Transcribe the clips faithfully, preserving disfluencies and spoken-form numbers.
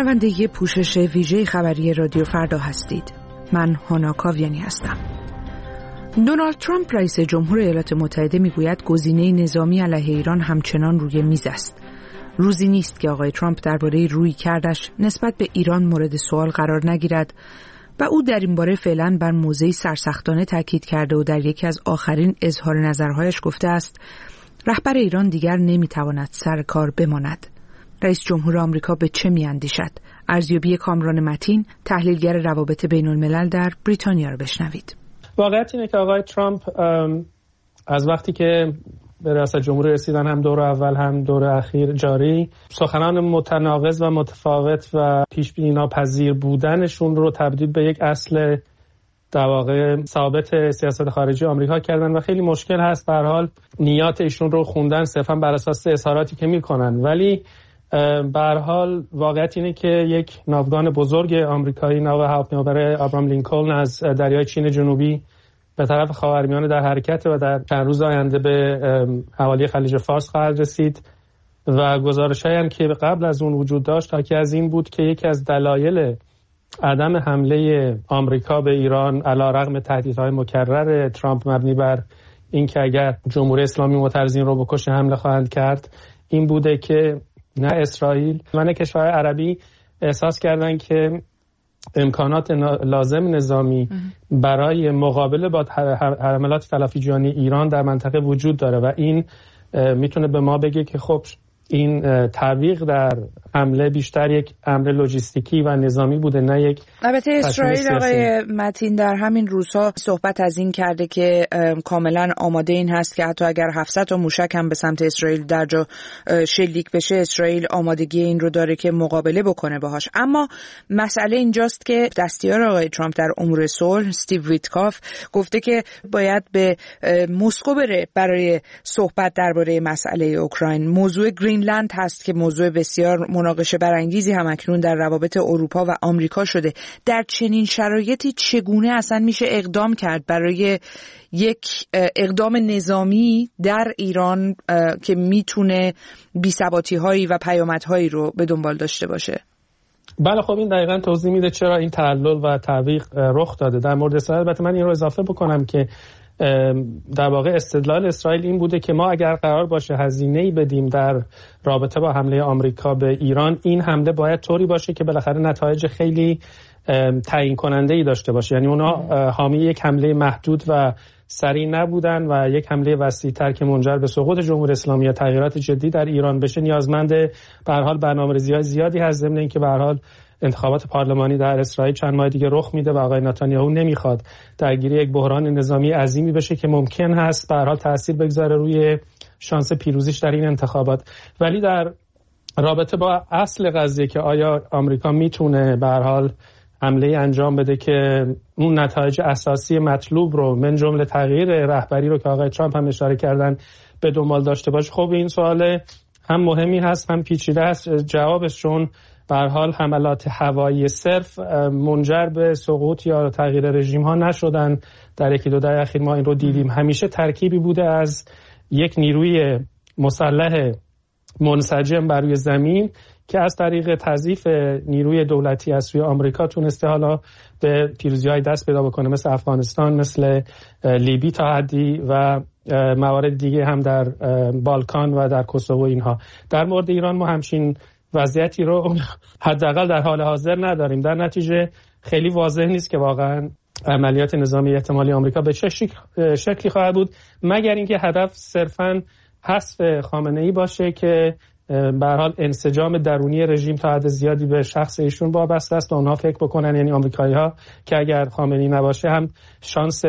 شنونده پوشش ویژه خبری رادیو فردا هستید. من هانا کاویانی هستم. دونالد ترامپ رئیس جمهور ایالات متحده میگوید گزینه نظامی علیه ایران همچنان روی میز است. روزی نیست که آقای ترامپ درباره رویکردش نسبت به ایران مورد سوال قرار نگیرد و او در این باره فعلا بر موضعی سرسختانه تاکید کرده و در یکی از آخرین اظهار نظرهایش گفته است رهبر ایران دیگر نمیتواند سر کار بماند. رئیس جمهور آمریکا به چه میاندیشد؟ ارزیابی کامران متین، تحلیلگر روابط بین الملل در بریتانیا را بشنوید. واقعیت اینه که آقای ترامپ از وقتی که به ریاست جمهوری رسیدن، هم دور اول هم دور اخیر جاری، سخنان متناقض و متفاوت و پیش بینی ناپذیر بودنشون رو تبدیل به یک اصل در واقع ثابت سیاست خارجی آمریکا کردن و خیلی مشکل هست به هر حال نیات ایشون رو خوندن صرفا بر اساس اظهاراتی که میکنن. ولی به هر حال واقعیت اینه که یک ناوگان بزرگ آمریکایی، ناو هواپیمابر آبرام لینکلن، از دریای چین جنوبی به طرف خاورمیانه در حرکت و در چند روز آینده به حوالی خلیج فارس خواهد رسید و گزارش‌هایی هم که قبل از اون وجود داشت حاکی از این بود که یکی از دلایل عدم حمله آمریکا به ایران علیرغم تهدیدهای مکرر ترامپ مبنی بر اینکه اگر جمهوری اسلامی معترضین رو بکشه حمله خواهند کرد این بوده که نه اسرائیل و نه کشورهای عربی احساس کردن که امکانات لازم نظامی برای مقابله با حملات تلافی جانی ایران در منطقه وجود داره و این میتونه به ما بگه که خب این تعویق در حمله بیشتر یک امر لوجستیکی و نظامی بوده نه یک. البته اسرائیل آقای متین در همین روزها صحبت از این کرده که کاملا آماده این هست که حتی اگر هفتصد تا موشک هم به سمت اسرائیل در جا شلیک بشه اسرائیل آمادگی این رو داره که مقابله بکنه باهاش. اما مسئله اینجاست که دستیار آقای ترامپ در امور صلح استیو ویتکاف گفته که باید به مسکو بره برای صحبت درباره مسئله اوکراین. موضوع گرینلند هست که موضوع بسیار مناقشه برانگیزی هم اکنون در روابط اروپا و آمریکا شده. در چنین شرایطی چگونه اصلا میشه اقدام کرد برای یک اقدام نظامی در ایران که میتونه بی‌ثباتی‌هایی و پیامدهایی رو به دنبال داشته باشه؟ بله خب این دقیقاً توضیح میده چرا این تعلل و تعویق رخ داده. در مورد اسرائیل البته من این رو اضافه بکنم که در واقع استدلال اسرائیل این بوده که ما اگر قرار باشه هزینه‌ای بدیم در رابطه با حمله آمریکا به ایران، این حمله باید طوری باشه که بالاخره نتایج خیلی تعیین کننده‌ای داشته باشه. یعنی اونا حامی یک حمله محدود و سریع نبودن و یک حمله وسیع‌تر که منجر به سقوط جمهوری اسلامی یا تغییرات جدی در ایران بشه نیازمند به هر حال برنامه‌ریزی زیادی هست. ضمن اینکه به هر حال انتخابات پارلمانی در اسرائیل چند ماه دیگه رخ میده و آقای نتانیاهو نمیخواد درگیری یک بحران نظامی عظیمی بشه که ممکن هست به هر حال تاثیر بگذاره روی شانس پیروزیش در این انتخابات. ولی در رابطه با اصل قضیه که آیا آمریکا میتونه به هر حال حمله انجام بده که اون نتایج اساسی مطلوب رو من جمله تغییر رهبری رو که آقای ترامپ هم اشاره کردن به دنبال داشته باشه، خب این سوال هم مهمی هست هم پیچیده است. جوابش چون به هر حال حملات هوایی صرف منجر به سقوط یا تغییر رژیم ها نشدن. در یکی دو دهه اخیر ما این رو دیدیم. همیشه ترکیبی بوده از یک نیروی مسلح منسجم بر روی زمین که از طریق تضعیف نیروی دولتی از سوی آمریکا تونسته حالا به پیروزی‌های دست پیدا بکنه، مثل افغانستان، مثل لیبی تا حدی و موارد دیگه هم در بالکان و در کوسوو. اینها در مورد ایران ما همچین وضعیتی رو حداقل در حال حاضر نداریم. در نتیجه خیلی واضح نیست که واقعا عملیات نظامی احتمالی آمریکا به چه شکلی خواهد بود، مگر اینکه هدف صرفاً حذف خامنه‌ای باشه که به هر حال انسجام درونی رژیم تا حد زیادی به شخص ایشون وابسته است و اونها فکر بکنن، یعنی آمریکایی‌ها، که اگر خامنه‌ای نباشه هم شانس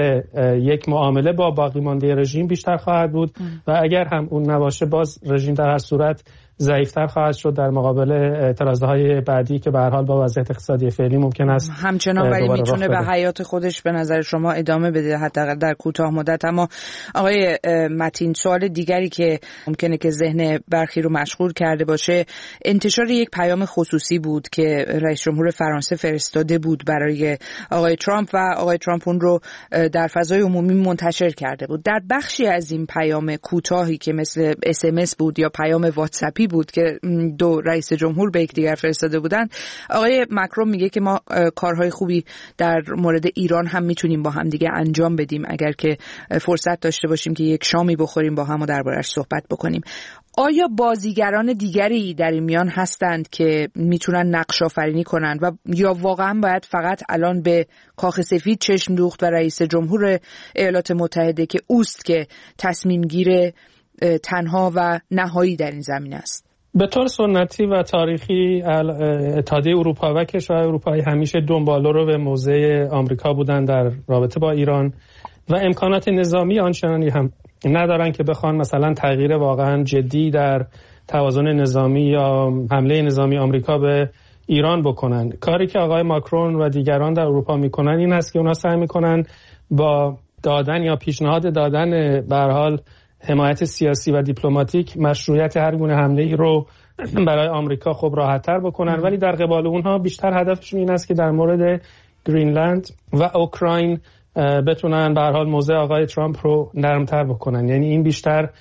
یک معامله با باقی مانده رژیم بیشتر خواهد بود و اگر هم اون نباشه باز رژیم در هر صورت ضعیف‌تر خواهد شد در مقابل اعتراضهای بعدی که به هر حال با وضعیت اقتصادی فعلی ممکن است همچنان ولی میتونه به حیات خودش به نظر شما ادامه بده حتی در کوتاه مدت. اما آقای متین، سوال دیگری که ممکنه که ذهن برخی رو مشغول کرده باشه انتشار یک پیام خصوصی بود که رئیس جمهور فرانسه فرستاده بود برای آقای ترامپ و آقای ترامپ اون رو در فضای عمومی منتشر کرده بود. در بخشی از این پیام کوتاهی که مثل اس ام اس بود یا پیام واتساپی بود که دو رئیس جمهور به یکدیگر فرستاده بودن. آقای مکرون میگه که ما کارهای خوبی در مورد ایران هم میتونیم با هم دیگه انجام بدیم اگر که فرصت داشته باشیم که یک شامی بخوریم با هم و درباره‌اش صحبت بکنیم. آیا بازیگران دیگری در این میان هستند که میتونن نقش آفرینی کنند و یا واقعا باید فقط الان به کاخ سفید چشم دوخت و رئیس جمهور ایالات متحده که اوست که تصمیم گیر تنها و نهایی در این زمینه است؟ به طور سنتی و تاریخی اتحادیه اروپا و کشورهای اروپایی همیشه دنبالو رو به موضع آمریکا بودن در رابطه با ایران و امکانات نظامی آنچنانی هم ندارن که بخوان مثلا تغییر واقعا جدی در توازن نظامی یا حمله نظامی آمریکا به ایران بکنن. کاری که آقای ماکرون و دیگران در اروپا میکنن این است که اونا سعی میکنن با دادن یا پیشنهاد دادن به هر حال حمایت سیاسی و دیپلماتیک مشروعیت هر گونه حمله‌ای رو برای آمریکا خب راحت‌تر بکنن، ولی در قبال اونها بیشتر هدفشون این است که در مورد گرینلند و اوکراین بتونن به هر حال موضع آقای ترامپ رو نرمتر بکنن. یعنی این بیشتر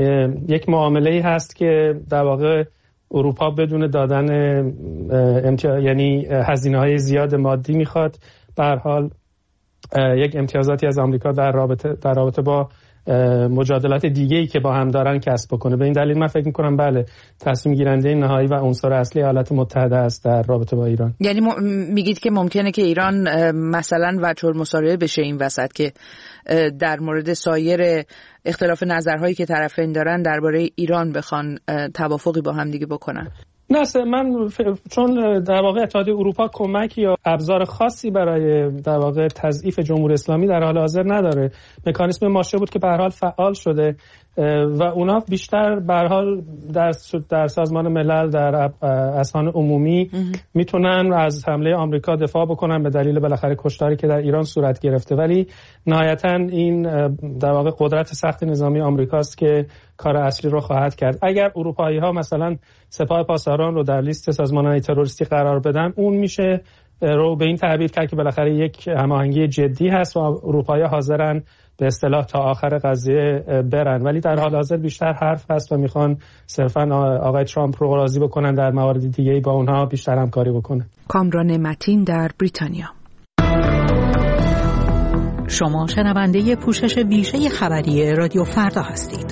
یک معامله‌ای هست که در واقع اروپا بدون دادن امتیاز یعنی هزینه‌های زیاد مادی میخواد به هر حال یک امتیازاتی از آمریکا در رابطه در رابطه با مجادلات دیگه‌ای که با هم دارن کسب بکنه. به این دلیل من فکر می‌کنم بله تصمیم گیرنده نهایی و عنصر اصلی ایالات متحده است در رابطه با ایران. یعنی م... میگید که ممکنه که ایران مثلا وجه المصارعه بشه این وسط که در مورد سایر اختلاف نظرهایی که طرفین دارن درباره ایران بخوان توافقی با هم دیگه بکنن. نه من ف... چون در واقع اتحادیه اروپا کمک یا ابزار خاصی برای در واقع تضعیف جمهوری اسلامی در حال حاضر نداره. مکانیسم ماشه بود که به هر حال فعال شده و اونا بیشتر به هر حال در در سازمان ملل در اذهان عمومی میتونن از حمله آمریکا دفاع بکنن به دلیل بالاخره کشتاری که در ایران صورت گرفته، ولی نهایتا این در واقع قدرت سخت نظامی آمریکاست که کار اصلی رو خواهد کرد. اگر اروپایی ها مثلا سپاه پاسداران رو در لیست سازمان‌های تروریستی قرار بدن، اون میشه رو به این تعبیر کرد که بالاخره یک هماهنگی جدی هست و اروپایی حاضرن به اصطلاح تا آخر قضیه برن، ولی در حال حاضر بیشتر حرف هست و میخوان صرفا آقای ترامپ رو راضی بکنن در موارد دیگه‌ای با اونها بیشتر همکاری بکنن. کامران متین در بریتانیا. شما شنونده پوشش بیشه خبری رادیو فردا هستید.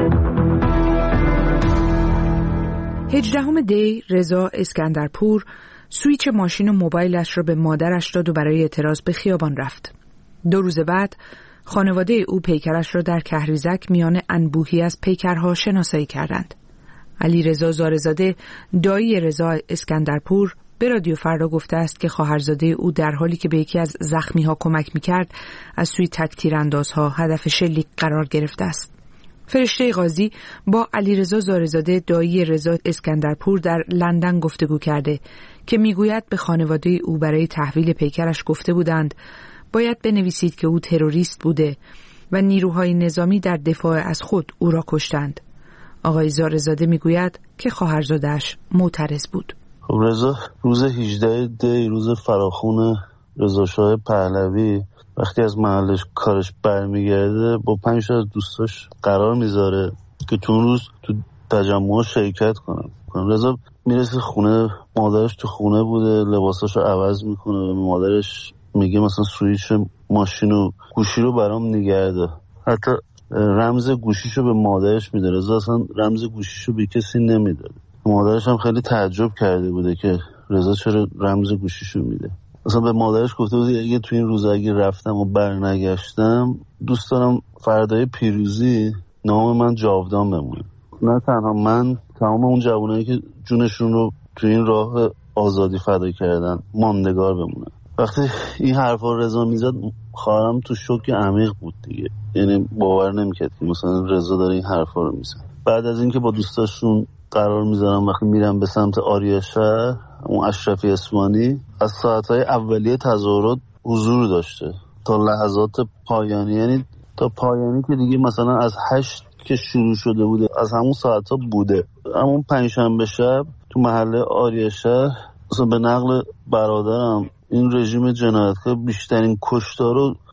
هجدهم دی رضا اسکندرپور سویچ ماشین و موبایلش را به مادرش داد و برای اعتراض به خیابان رفت. دو روز بعد خانواده او پیکرش را در کهریزک میان انبوهی از پیکرها شناسایی کردند. علی رضا زارزاده دایی رضا اسکندرپور به رادیو فردا گفته است که خواهرزاده او در حالی که به یکی از زخمی‌ها کمک می‌کرد از سوی تک تیراندازها هدف شلیک قرار گرفته است. فرشته قاضی با علیرضا زارزاده دایی رضا اسکندرپور در لندن گفتگو کرده که میگوید به خانواده او برای تحویل پیکرش گفته بودند باید بنویسید که او تروریست بوده و نیروهای نظامی در دفاع از خود او را کشتند. آقای زارزاده میگوید که خواهرزاده‌اش معترض بود. رضا روز هجدهم دی روز فراخون رضا شاه پهلوی وقتی از محلش کارش برمیگرده با پنج تا از دوستاش قرار میذاره که تو اون روز تو تجمع شرکت کنن. رضا میرسه خونه، مادرش تو خونه بوده، لباساشو عوض میکنه و مادرش میگه مثلا سویچ ماشین و گوشی رو برام نگرده. حتی رمز گوشیشو به مادرش میده. رضا اصلا رمز گوشیشو به کسی نمیداد. مادرش هم خیلی تعجب کرده بوده که رضا چرا رمز گوشیشو میده. اصلا به مادرش گفته بود اگه تو این روز اگه رفتم و برنگشتم دوست دارم فردای پیروزی نام من جاودان بمونه. نه تنها من، تمام اون جوانایی که جونشون رو تو این راه آزادی فدا کردن ماندگار بمونه. وقتی این حرفا رضا میزد خواهرم تو شوک عمیق بود دیگه، یعنی باور نمیکرد که مثلا رضا داره این حرفا رو میزنه. بعد از اینکه با دوستاشون قرار میذارم وقتی میرم به سمت آریاشهر، اون اشرفی اسمانی از ساعتهای اولیه تظاهرات حضور داشته تا لحظات پایانی، یعنی تا پایانی که دیگه مثلا از هشت که شروع شده بوده از همون ساعتها بوده. همون پنجشنبه شب تو محله آریاشهر مثلا به نقل برادرم این رژیم جنایتکار بیشترین کشتار رو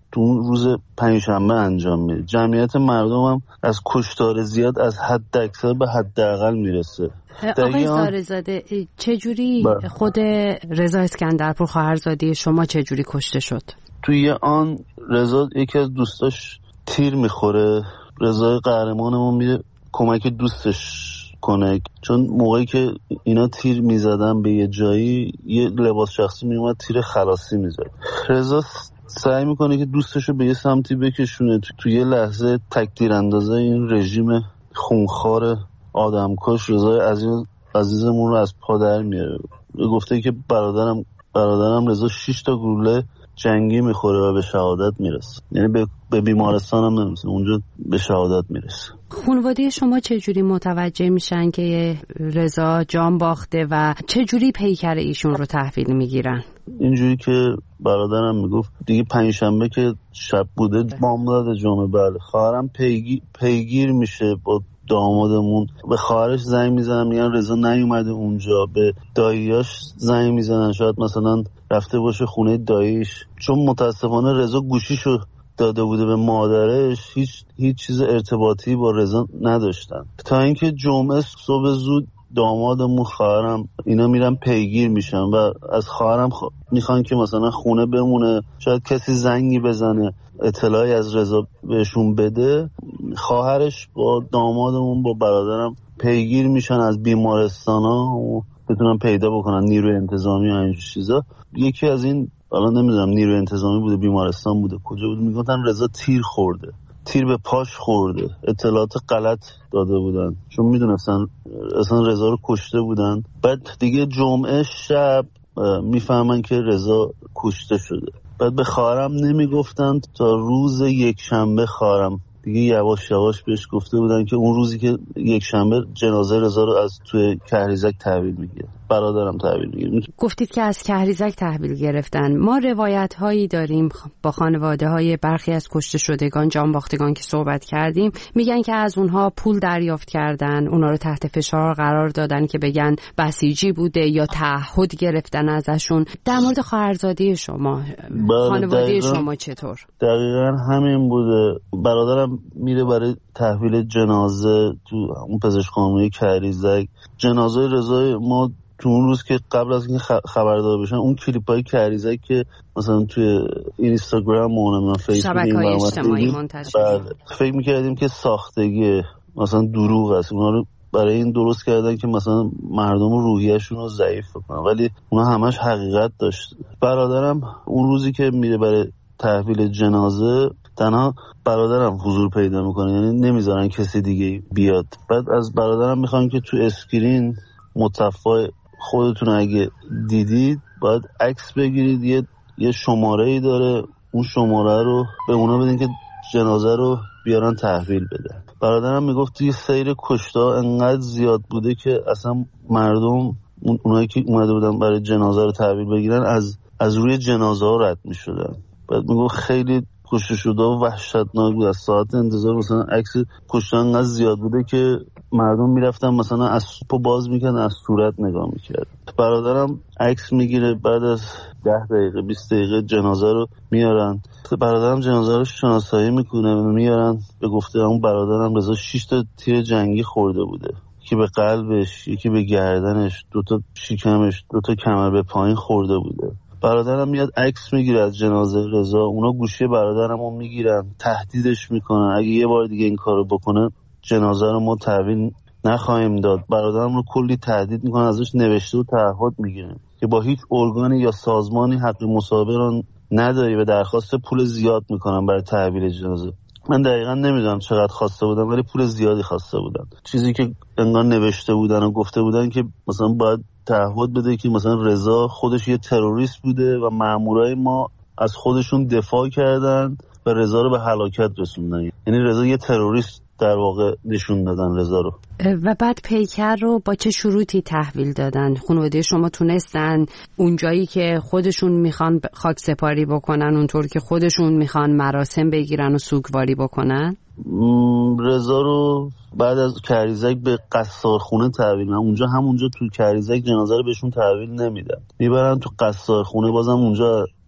تو اون روز پنجشنبه انجام میده. جمعیت مردم هم از کشتار زیاد از حد اکثر به حداقل میرسه. آقای زارزاده چجوری خود رضا اسکندرپور خواهرزاده شما چجوری کشته شد؟ توی آن رضا یکی از دوستاش تیر میخوره، رضا قهرمانمون میره کمک دوستش کنه، چون موقعی که اینا تیر میزدن به یه جایی یه لباس شخصی میومد تیر خلاصی میزد. رضا سعی میکنه که دوستشو به یه سمتی بکشونه، تو, تو یه لحظه تکتیر اندازه این رژیم خونخوار آدمکش رضا عزیز عزیزمون رو از پا در میاره. گفته که برادرم برادرم رضا شش تا گلوله جنگی میخوره و به شهادت میرسه، یعنی به, به بیمارستان هم نمیرسه، اونجا به شهادت میرسه. خانواده شما چجوری متوجه میشن که رضا جان باخته و چجوری پیکر ایشون رو تحویل میگیرن؟ اینجوری که برادرم میگفت دیگه پنجشنبه که شب بوده بامداد جمعه، بله خواهرم پیگیر, پیگیر میشه با دامادمون، به خواهرش زنگ میزنن میگن رضا نیومده اونجا، به داییاش زنگ میزنن شاید مثلا رفته باشه خونه داییش، چون متاسفانه رضا گوشیشو داده بوده به مادرش، هیچ هیچ چیز ارتباطی با رضا نداشتن. تا اینکه جمعه صبح زود دامادمون خواهرم اینا میرن پیگیر میشن و از خواهرم خوا... میخوان که مثلا خونه بمونه، شاید کسی زنگی بزنه اطلاعی از رضا بهشون بده. خواهرش با دامادمون با برادرم پیگیر میشن از بیمارستانا و بتونن پیدا بکنن نیروی انتظامی و اینجور چیزا. یکی از این الان نمیدونم نیروی انتظامی بوده بیمارستان بوده کجا بوده، میگفتن رضا تیر خورده، تیر به پاش خورده، اطلاعات غلط داده بودن چون میدونستن اصلا رضا رو کشته بودن. بعد دیگه جمعه شب میفهمن که رضا کشته شده. بعد به خواهرم نمیگفتن تا روز یک شنبه خواهرم دیگه یواش یواش بهش گفته بودن که اون روزی که یک شنبه جنازه رضا رو از توی کهریزک تحویل میگیره، برادرم تحویل میگیره. گفتید که از کهریزک تحویل گرفتن. ما روایت هایی داریم با خانواده های برخی از کشته شدگان جان باختگان که صحبت کردیم، میگن که از اونها پول دریافت کردن، اونا رو تحت فشار قرار دادن که بگن بسیجی بوده یا تعهد گرفتن ازشون. در مورد خواهرزاده شما خانواده شما چطور؟ دقیقاً همین بوده. برادرم میره برای تحویل جنازه تو اون پزشکخانه کهریزک. جنازه رضا ما تو اون روز که قبل از اینکه خبردار بشن اون کلیپای کهریزک که مثلا توی اینستاگرام و نمیدونم فیسبوک شبکه‌های اجتماعی منتشر شد، فکر می‌کردیم که ساختگی مثلا دروغ است، اونا رو برای این درست کردن که مثلا مردم روحیه‌شون رو ضعیف کنن، ولی اونا همش حقیقت داشت. برادرم اون روزی که میره برای تحویل جنازه تنها برادرم حضور پیدا میکنه، یعنی نمیذارن کسی دیگه بیاد. بعد از برادرم میخوان که تو اسکرین متفای خودتون اگه دیدید باید عکس بگیرید، یه یه شماره‌ای داره، اون شماره رو به اونا بدین که جنازه رو بیارن تحویل بدن. برادرم میگفت توی سیر کشتا انقدر زیاد بوده که اصلا مردم اونایی که اومده بودن برای جنازه رو تحویل بگیرن از از روی جنازه ها رد میشدن. بعد میگفت خیلی کشته شده و وحشتناک بود. از ساعت انتظار مثلا عکس کشته انقدر زیاد بوده که مردم میرفتن مثلا از سوپو باز میکردن از صورت نگاه میکرد. برادرم عکس میگیره، بعد از ده دقیقه بیست دقیقه جنازه رو میارن. برادرم جنازه رو شناسایی میکنه و میارن. به گفته اون برادرم رضا شش تا تیر جنگی خورده بوده، یکی به قلبش، یکی به گردنش، دوتا شکمش، دوتا کمر به پایین خورده بوده. برادرم میاد عکس میگیره از جنازه رضا، اونا گوشی برادرمو میگیرن، تهدیدش میکنن اگه یه بار دیگه این کارو بکنه جنازه رو ما تحویل نخواهیم داد. برادرم رو کلی تهدید میکنن، ازش نوشته و تعهد میگیرن که با هیچ ارگانی یا سازمانی حق مصاحبه رو نداری و درخواست پول زیاد میکنن برای تحویل جنازه. من دقیقا نمیدونم چقدر خواسته بودن ولی پول زیادی خواسته بودن، چیزی که انگار نوشته بودن و گفته بودن که مثلا باید تعهد بده که مثلا رضا خودش یه تروریست بوده و مامورای ما از خودشون دفاع کردن و رضا رو به هلاکت رسوندن. یعنی رضا یه تروریست در واقع نشون دادن رضا رو. و بعد پیکر رو با چه شروطی تحویل دادن؟ خانواده شما تونستن اونجایی که خودشون میخوان خاک سپاری بکنن اونطور که خودشون میخوان مراسم بگیرن و سوگواری بکنن؟ رضا رو بعد از کهریزک به قصارخونه تحویل میدن. اونجا همونجا تو کهریزک جنازه رو بهشون تحویل نمیدن، میبرن تو قصارخونه، بازم اونجا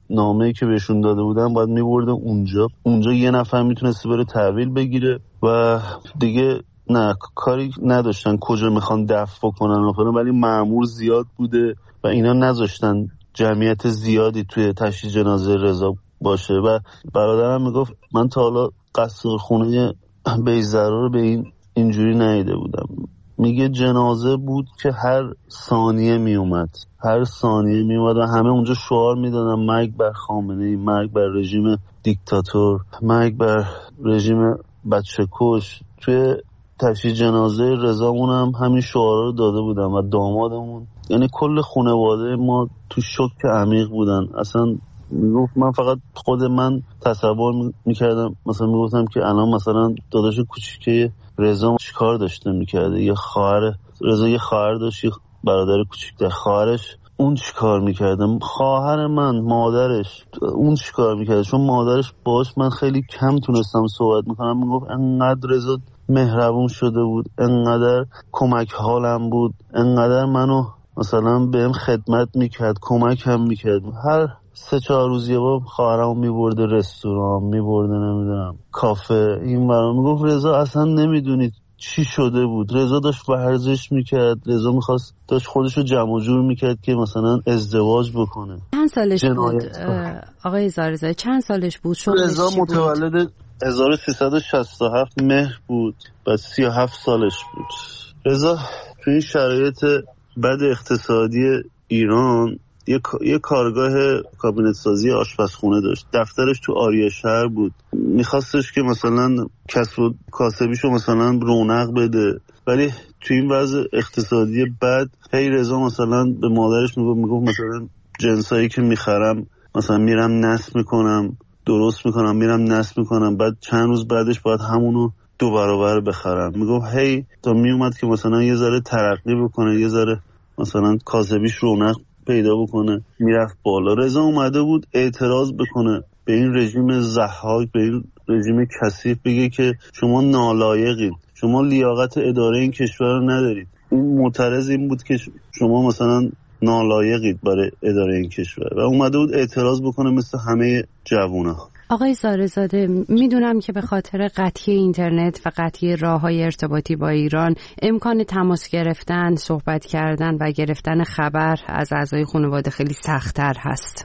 نامه‌ای که بهشون داده بودن باید می‌برده اونجا اونجا یه نفر میتونسته بره تحویل بگیره و دیگه نه کاری نداشتن کجا میخوان دفع کنن و فلان، ولی مأمور زیاد بوده و اینا نذاشتن جمعیت زیادی توی تشییع جنازه رضا باشه. و برادرم میگفت من تا حالا قصر خونه بیزرا رو به این اینجوری ندیده بودم. میگه جنازه بود که هر ثانیه میومد هر ثانیه میومد و همه اونجا شعار میدادن مرگ بر خامنه‌ای، مرگ بر رژیم دیکتاتور، مرگ بر رژیم بچه کش. توی تشییع جنازه رضامون هم همین شعارا رو داده بودن و دامادمون، یعنی کل خانواده ما تو شوک عمیق بودن. اصلا میگفت من فقط خود من تصور میکردم، مثلا میگفتم که الان مثلا داداش کوچیکه رضا چیکار داشته میکرده، یه خواهر رضا یه خواهر داشت، یه برادر کوچیک‌تر، خواهرش اون چیکار میکرده، خواهر من مادرش اون چیکار میکرده. چون مادرش باش من خیلی کم تونستم صحبت میکنم، میگفت انقدر رضا مهربون شده بود، انقدر کمک حالم بود، انقدر منو مثلا بهم خدمت میکرد، کمک هم میکرد. هر سه چهار روز یه بار خواهرمو میبرده رستوران، میبرده نمیدونم کافه این برام. میگفت رضا اصلا نمیدونید چی شده بود، رضا داشت ورزش میکرد، رضا میخواست داشت خودشو جمع و جور میکرد که مثلا ازدواج بکنه. چند سالش بود آقای زارزاده؟ چند سالش بود؟ رضا متولد هزار و سیصد و شصت و هفت مهر بود، بعد سی و هفت سالش بود. رضا توی این شرایط بد اقتصادی ایران یه, یه کارگاه کابینت سازی آشپزخونه داشت، دفترش تو آریا شهر بود، میخواستش که مثلا کسب و کاسبیشو مثلا رونق بده، ولی توی این وضع اقتصادی بد هی رضا مثلا به مادرش میگفت میگفت مثلا جنسایی که میخرم مثلا میرم نصب میکنم، درست میکنم، میرم نصب میکنم، بعد چند روز بعدش باید همونو دو برابر بخرم. میگفت هی تا میومد که مثلا یه ذره ترقی بکنه، یه ذره مثلا کاسبیش رونق پیدا بکنه، میرفت بالا. رضا اومده بود اعتراض بکنه به این رژیم ضحاک، به این رژیم کثیف، بگه که شما نالایقید، شما لیاقت اداره این کشور رو ندارید. این معترض این بود که شما مثلا نالایقید برای اداره این کشور و اومده بود اعتراض بکنه مثل همه جوونا. آقای زارزاده، میدونم که به خاطر قطعی اینترنت و قطعی راه‌های ارتباطی با ایران امکان تماس گرفتن، صحبت کردن و گرفتن خبر از اعضای خانواده خیلی سخت‌تر هست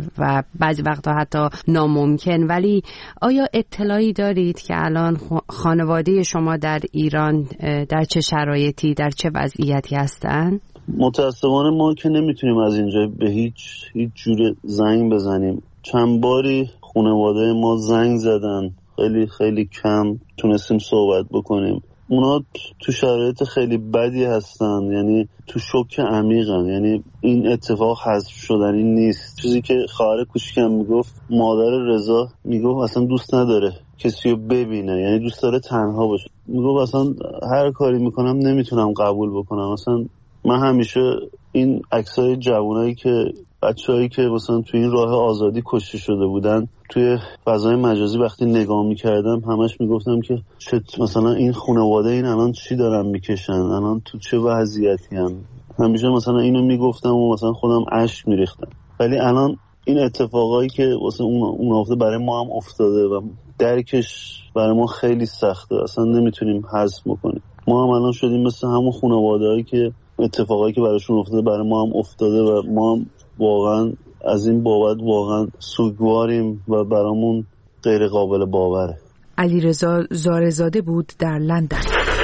و بعضی وقتا حتی ناممکن، ولی آیا اطلاعی دارید که الان خانواده شما در ایران در چه شرایطی، در چه وضعیتی هستن؟ متاسفانه ما که نمیتونیم از اینجا به هیچ هیچ جور زنگ بزنیم. چند باری خانواده ما زنگ زدن، خیلی خیلی کم تونستیم صحبت بکنیم. اونا تو شرایط خیلی بدی هستن، یعنی تو شوک عمیقن، یعنی این اتفاق حذف شدنی نیست. چیزی که خواهر کوچیکم میگفت، مادر رضا میگفت اصلا دوست نداره کسی رو ببینه، یعنی دوست داره تنها باشه. میگفت اصلا هر کاری میکنم نمیتونم قبول بکنم. اصلا من همیشه این عکسای جوانایی که بچه‌هایی که مثلا توی این راه آزادی کشته شده بودن توی فضای مجازی وقتی نگاه می‌کردم همش میگفتم که چه مثلا این خانواده این الان چی دارن میکشن، الان تو چه وضعیتی ان. همیشه مثلا اینو میگفتم و مثلا خودم اشک میریختم. ولی الان این اتفاقایی که واسه اون اون افتاده برای ما هم افتاده و درکش برای ما خیلی سخته، اصلا نمیتونیم هضم بکنیم. ما هم الان شدیم مثل همون خانواده‌ای که اتفاقایی که براشون افتاده برای ما هم افتاده و ما هم واقعا از این بابت واقعا سوگواریم و برامون غیر قابل باوره. علیرضا زارزاده بود در لندن.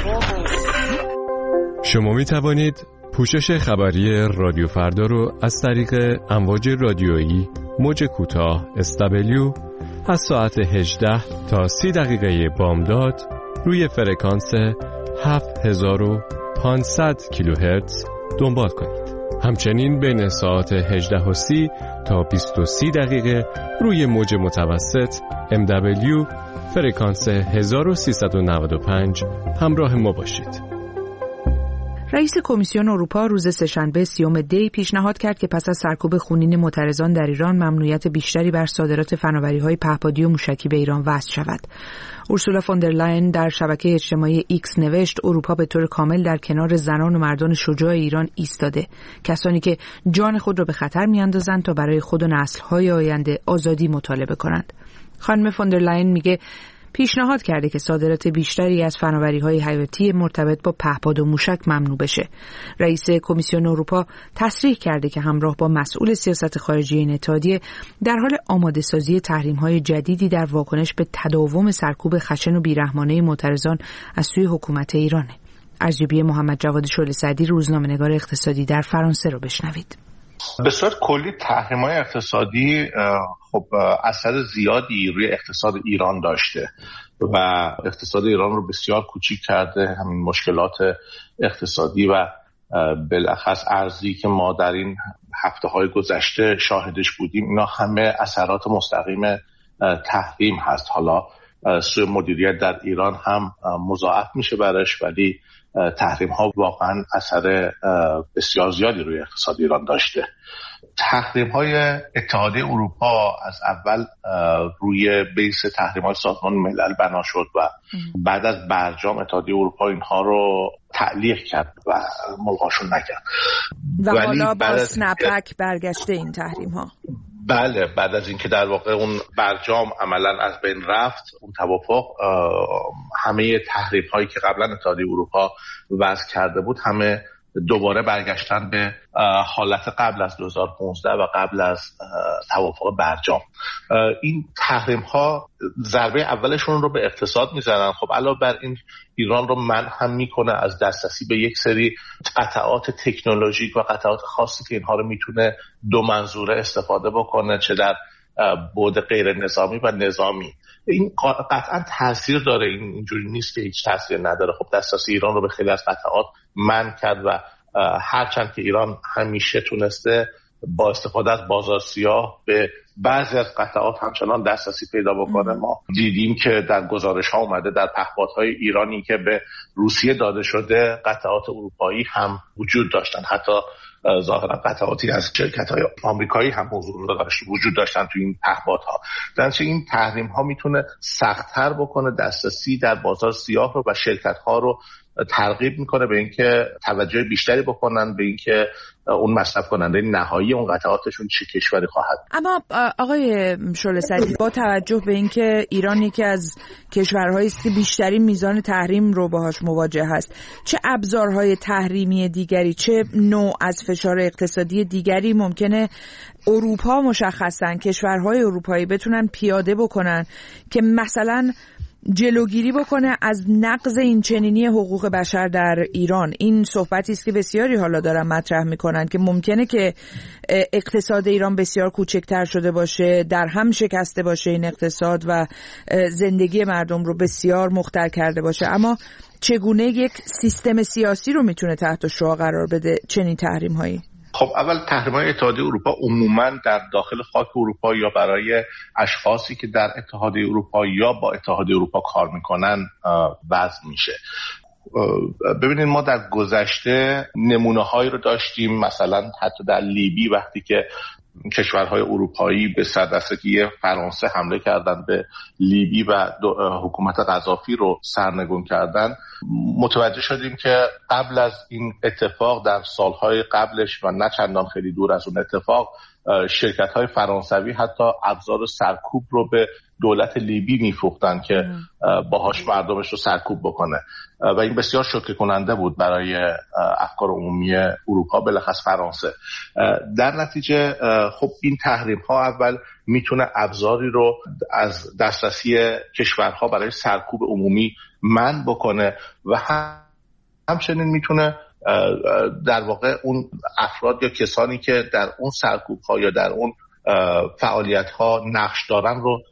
شما می توانید پوشش خبری رادیو فردا رو از طریق امواج رادیویی موج کوتاه اس دبلیو از ساعت هجده تا سی دقیقه بامداد روی فرکانس هفت هزار و پانصد کیلوهرتز دنبال کنید. همچنین بین ساعت هجده و سی تا بیست و سه دقیقه روی موج متوسط ام دبلیو فرکانس هزار و سیصد و نود و پنج همراه ما باشید. رئیس کمیسیون اروپا روز سه‌شنبه سیوم دی پیشنهاد کرد که پس از سرکوب خونین معترضان در ایران ممنوعیت بیشتری بر صادرات فناوری‌های پهپادی و موشکی به ایران وضع شود. اورسولا فون در لاین در شبکه اجتماعی ایکس نوشت اروپا به طور کامل در کنار زنان و مردان شجاع ایران ایستاده، کسانی که جان خود را به خطر می‌اندازند تا برای خود و نسل‌های آینده آزادی مطالبه کنند. خانم فون در لاین میگه پیشنهاد کرده که صادرات بیشتری از فناوری‌های حیاتی مرتبط با پهپاد و موشک ممنوع بشه. رئیس کمیسیون اروپا تصریح کرده که همراه با مسئول سیاست خارجی این اتحادیه در حال آماده‌سازی تحریم‌های جدیدی در واکنش به تداوم سرکوب خشن و بیرحمانه معترضان از سوی حکومت ایرانه. ارجبی محمد جواد شعله‌سعدی، روزنامه‌نگار اقتصادی در فرانسه رو بشنوید. به صورت کلی تحریم‌های اقتصادی خب اثر زیادی روی اقتصاد ایران داشته و اقتصاد ایران رو بسیار کوچیک کرده. همین مشکلات اقتصادی و بالاخص ارزی که ما در این هفته‌های گذشته شاهدش بودیم، اینا همه اثرات مستقیم تحریم هست. حالا سوء مدیریت در ایران هم مضاعف میشه برش، ولی تحریم ها واقعا اثر بسیار زیادی روی اقتصاد ایران داشته. تحریم های اتحادیه اروپا از اول روی بیس تحریم های سازمان ملل بنا شد و بعد از برجام اتحادیه اروپا اینها رو تعلیق کرد و ملغاشون نکرد و حالا با سنپک برگشته این تحریم ها. بله، بعد از اینکه در واقع اون برجام عملاً از بین رفت، اون توافق، همه تحریم هایی که قبلا اتحادیه اروپا وضع کرده بود همه دوباره برگشتن به حالت قبل از دو هزار و پانزده و قبل از توافق برجام. این تحریم ها ضربه اولشون رو به اقتصاد میزنن. خب علاوه بر این ایران رو منع هم میکنه از دسترسی به یک سری قطعات تکنولوژیک و قطعات خاصی که اینها رو میتونه دو منظوره استفاده بکنه، چه در بعد غیر نظامی و نظامی. این قطعا تاثیر داره، این اینجوری نیست که هیچ تاثیر نداره. خب دسترسی ایران رو به خیلی از قطعات منع کرد و هرچند که ایران همیشه تونسته با استفاده از بازار سیاه به بعضی از قطعات همچنان دسترسی پیدا بکنه. ما دیدیم که در گزارش ها اومده در پهپادهای ایرانی که به روسیه داده شده قطعات اروپایی هم وجود داشتن، حتی ظاهرا قطعاتی از شرکت‌های آمریکایی هم وجود داشتن تو این پهپادها. در نتیجه این تحریم ها میتونه سخت‌تر بکنه دسترسی در بازار سیاه رو و شرکت‌ها رو ترغیب میکنه به اینکه توجه بیشتری بکنن به اینکه اون مصرف کننده نهایی اون قطعاتشون چه کشوری خواهد. اما آقای شعله‌سعدی، با توجه به اینکه ایران یکی از کشورهایی است که بیشترین میزان تحریم رو باهاش مواجه هست، چه ابزارهای تحریمی دیگری، چه نوع از فشار اقتصادی دیگری ممکنه اروپا مشخصاً کشورهای اروپایی بتونن پیاده بکنن که مثلا جلوگیری بکنه از نقض این چنینی حقوق بشر در ایران؟ این صحبتی است که بسیاری حالا دارن مطرح میکنن که ممکنه که اقتصاد ایران بسیار کوچکتر شده باشه، در هم شکسته باشه این اقتصاد و زندگی مردم رو بسیار مختل کرده باشه، اما چگونه یک سیستم سیاسی رو میتونه تحت شعاع قرار بده چنین تحریم هایی؟ خب اول تحریم‌های اتحادیه اروپا عموماً در داخل خاک اروپا یا برای اشخاصی که در اتحادیه اروپا یا با اتحادیه اروپا کار میکنن وضع میشه. ببینید ما در گذشته نمونه‌هایی رو داشتیم، مثلا حتی در لیبی وقتی که کشورهای اروپایی به سردستگی فرانسه حمله کردن به لیبی و حکومت قذافی رو سرنگون کردن، متوجه شدیم که قبل از این اتفاق در سالهای قبلش و نه چندان خیلی دور از اون اتفاق، شرکت‌های فرانسوی حتی ابزار سرکوب رو به دولت لیبی میفروختن که باهاش مردمش رو سرکوب بکنه و این بسیار شوکه کننده بود برای افکار عمومی اروپا، بالاخص فرانسه. در نتیجه خب این تحریم ها اول میتونه ابزاری رو از دسترسی کشورها برای سرکوب عمومی منع بکنه و هم همچنین میتونه در واقع اون افراد یا کسانی که در اون سرکوب ها یا در اون فعالیت ها نقش دارن رو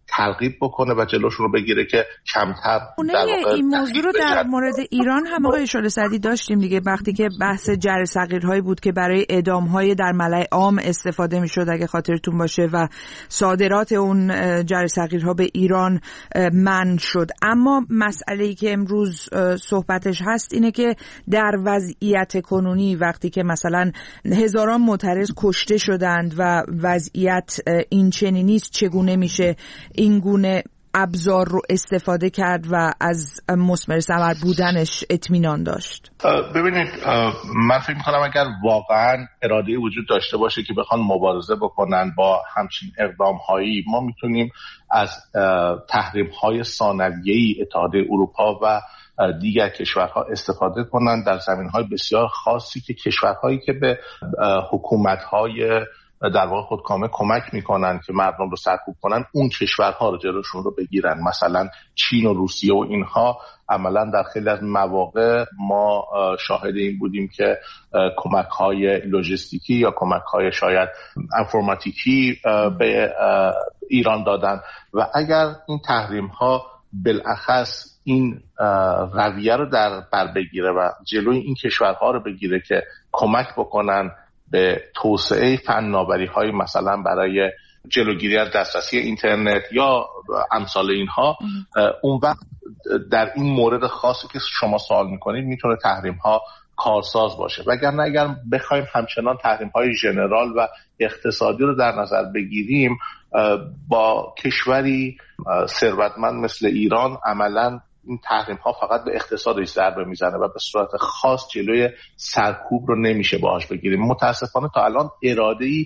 ترغیب بکنه و جلوشون رو بگیره که کمتر در واقع این موضوع رو در مورد ایران هم آقای شعله سعدی داشتیم دیگه، وقتی که بحث جر صغیرهایی بود که برای اعدام‌های در ملأ عام استفاده می‌شد اگه خاطرتون باشه و صادرات اون جر صغیرها به ایران منع شد. اما مسئله‌ای که امروز صحبتش هست اینه که در وضعیت کنونی وقتی که مثلا هزاران معترض کشته شدند و وضعیت این چنینی است، چگونه میشه این گونه ابزار رو استفاده کرد و از مثمر ثمر بودنش اطمینان داشت؟ ببینید من فکر می‌کنم اگر واقعا اراده وجود داشته باشه که بخوان مبارزه بکنن با همچین اقدام‌هایی، ما میتونیم از تحریم‌های ثانویه‌ای اتحادیه اروپا و دیگر کشورها استفاده کنن در زمینه‌های بسیار خاصی که کشورهایی که به حکومت‌های در واقع خودکامه کمک میکنن که مردم رو سرکوب کنن، اون کشورها رو جلوشون رو بگیرن. مثلا چین و روسیه و اینها عملا در خیلی از مواقع ما شاهد این بودیم که کمک‌های لوجستیکی یا کمک‌های شاید انفرماتیکی به ایران دادن و اگر این تحریم‌ها بالاخص این رویه رو در بر بگیره و جلوی این کشورها رو بگیره که کمک بکنن به توسعه فناوری‌های مثلا برای جلوگیری از دسترسی اینترنت یا امثال اینها، اون وقت در این مورد خاصی که شما سوال میکنید میتونه تحریم‌ها کارساز باشه. وگرنه اگر بخوایم همچنان تحریم‌های ژنرال و اقتصادی رو در نظر بگیریم، با کشوری ثروتمند مثل ایران عملاً این تحریم ها فقط به اقتصادش ضربه میزنه و به صورت خاص جلوی سرکوب رو نمیشه باهاش بگیریم. متاسفانه تا الان اراده‌ای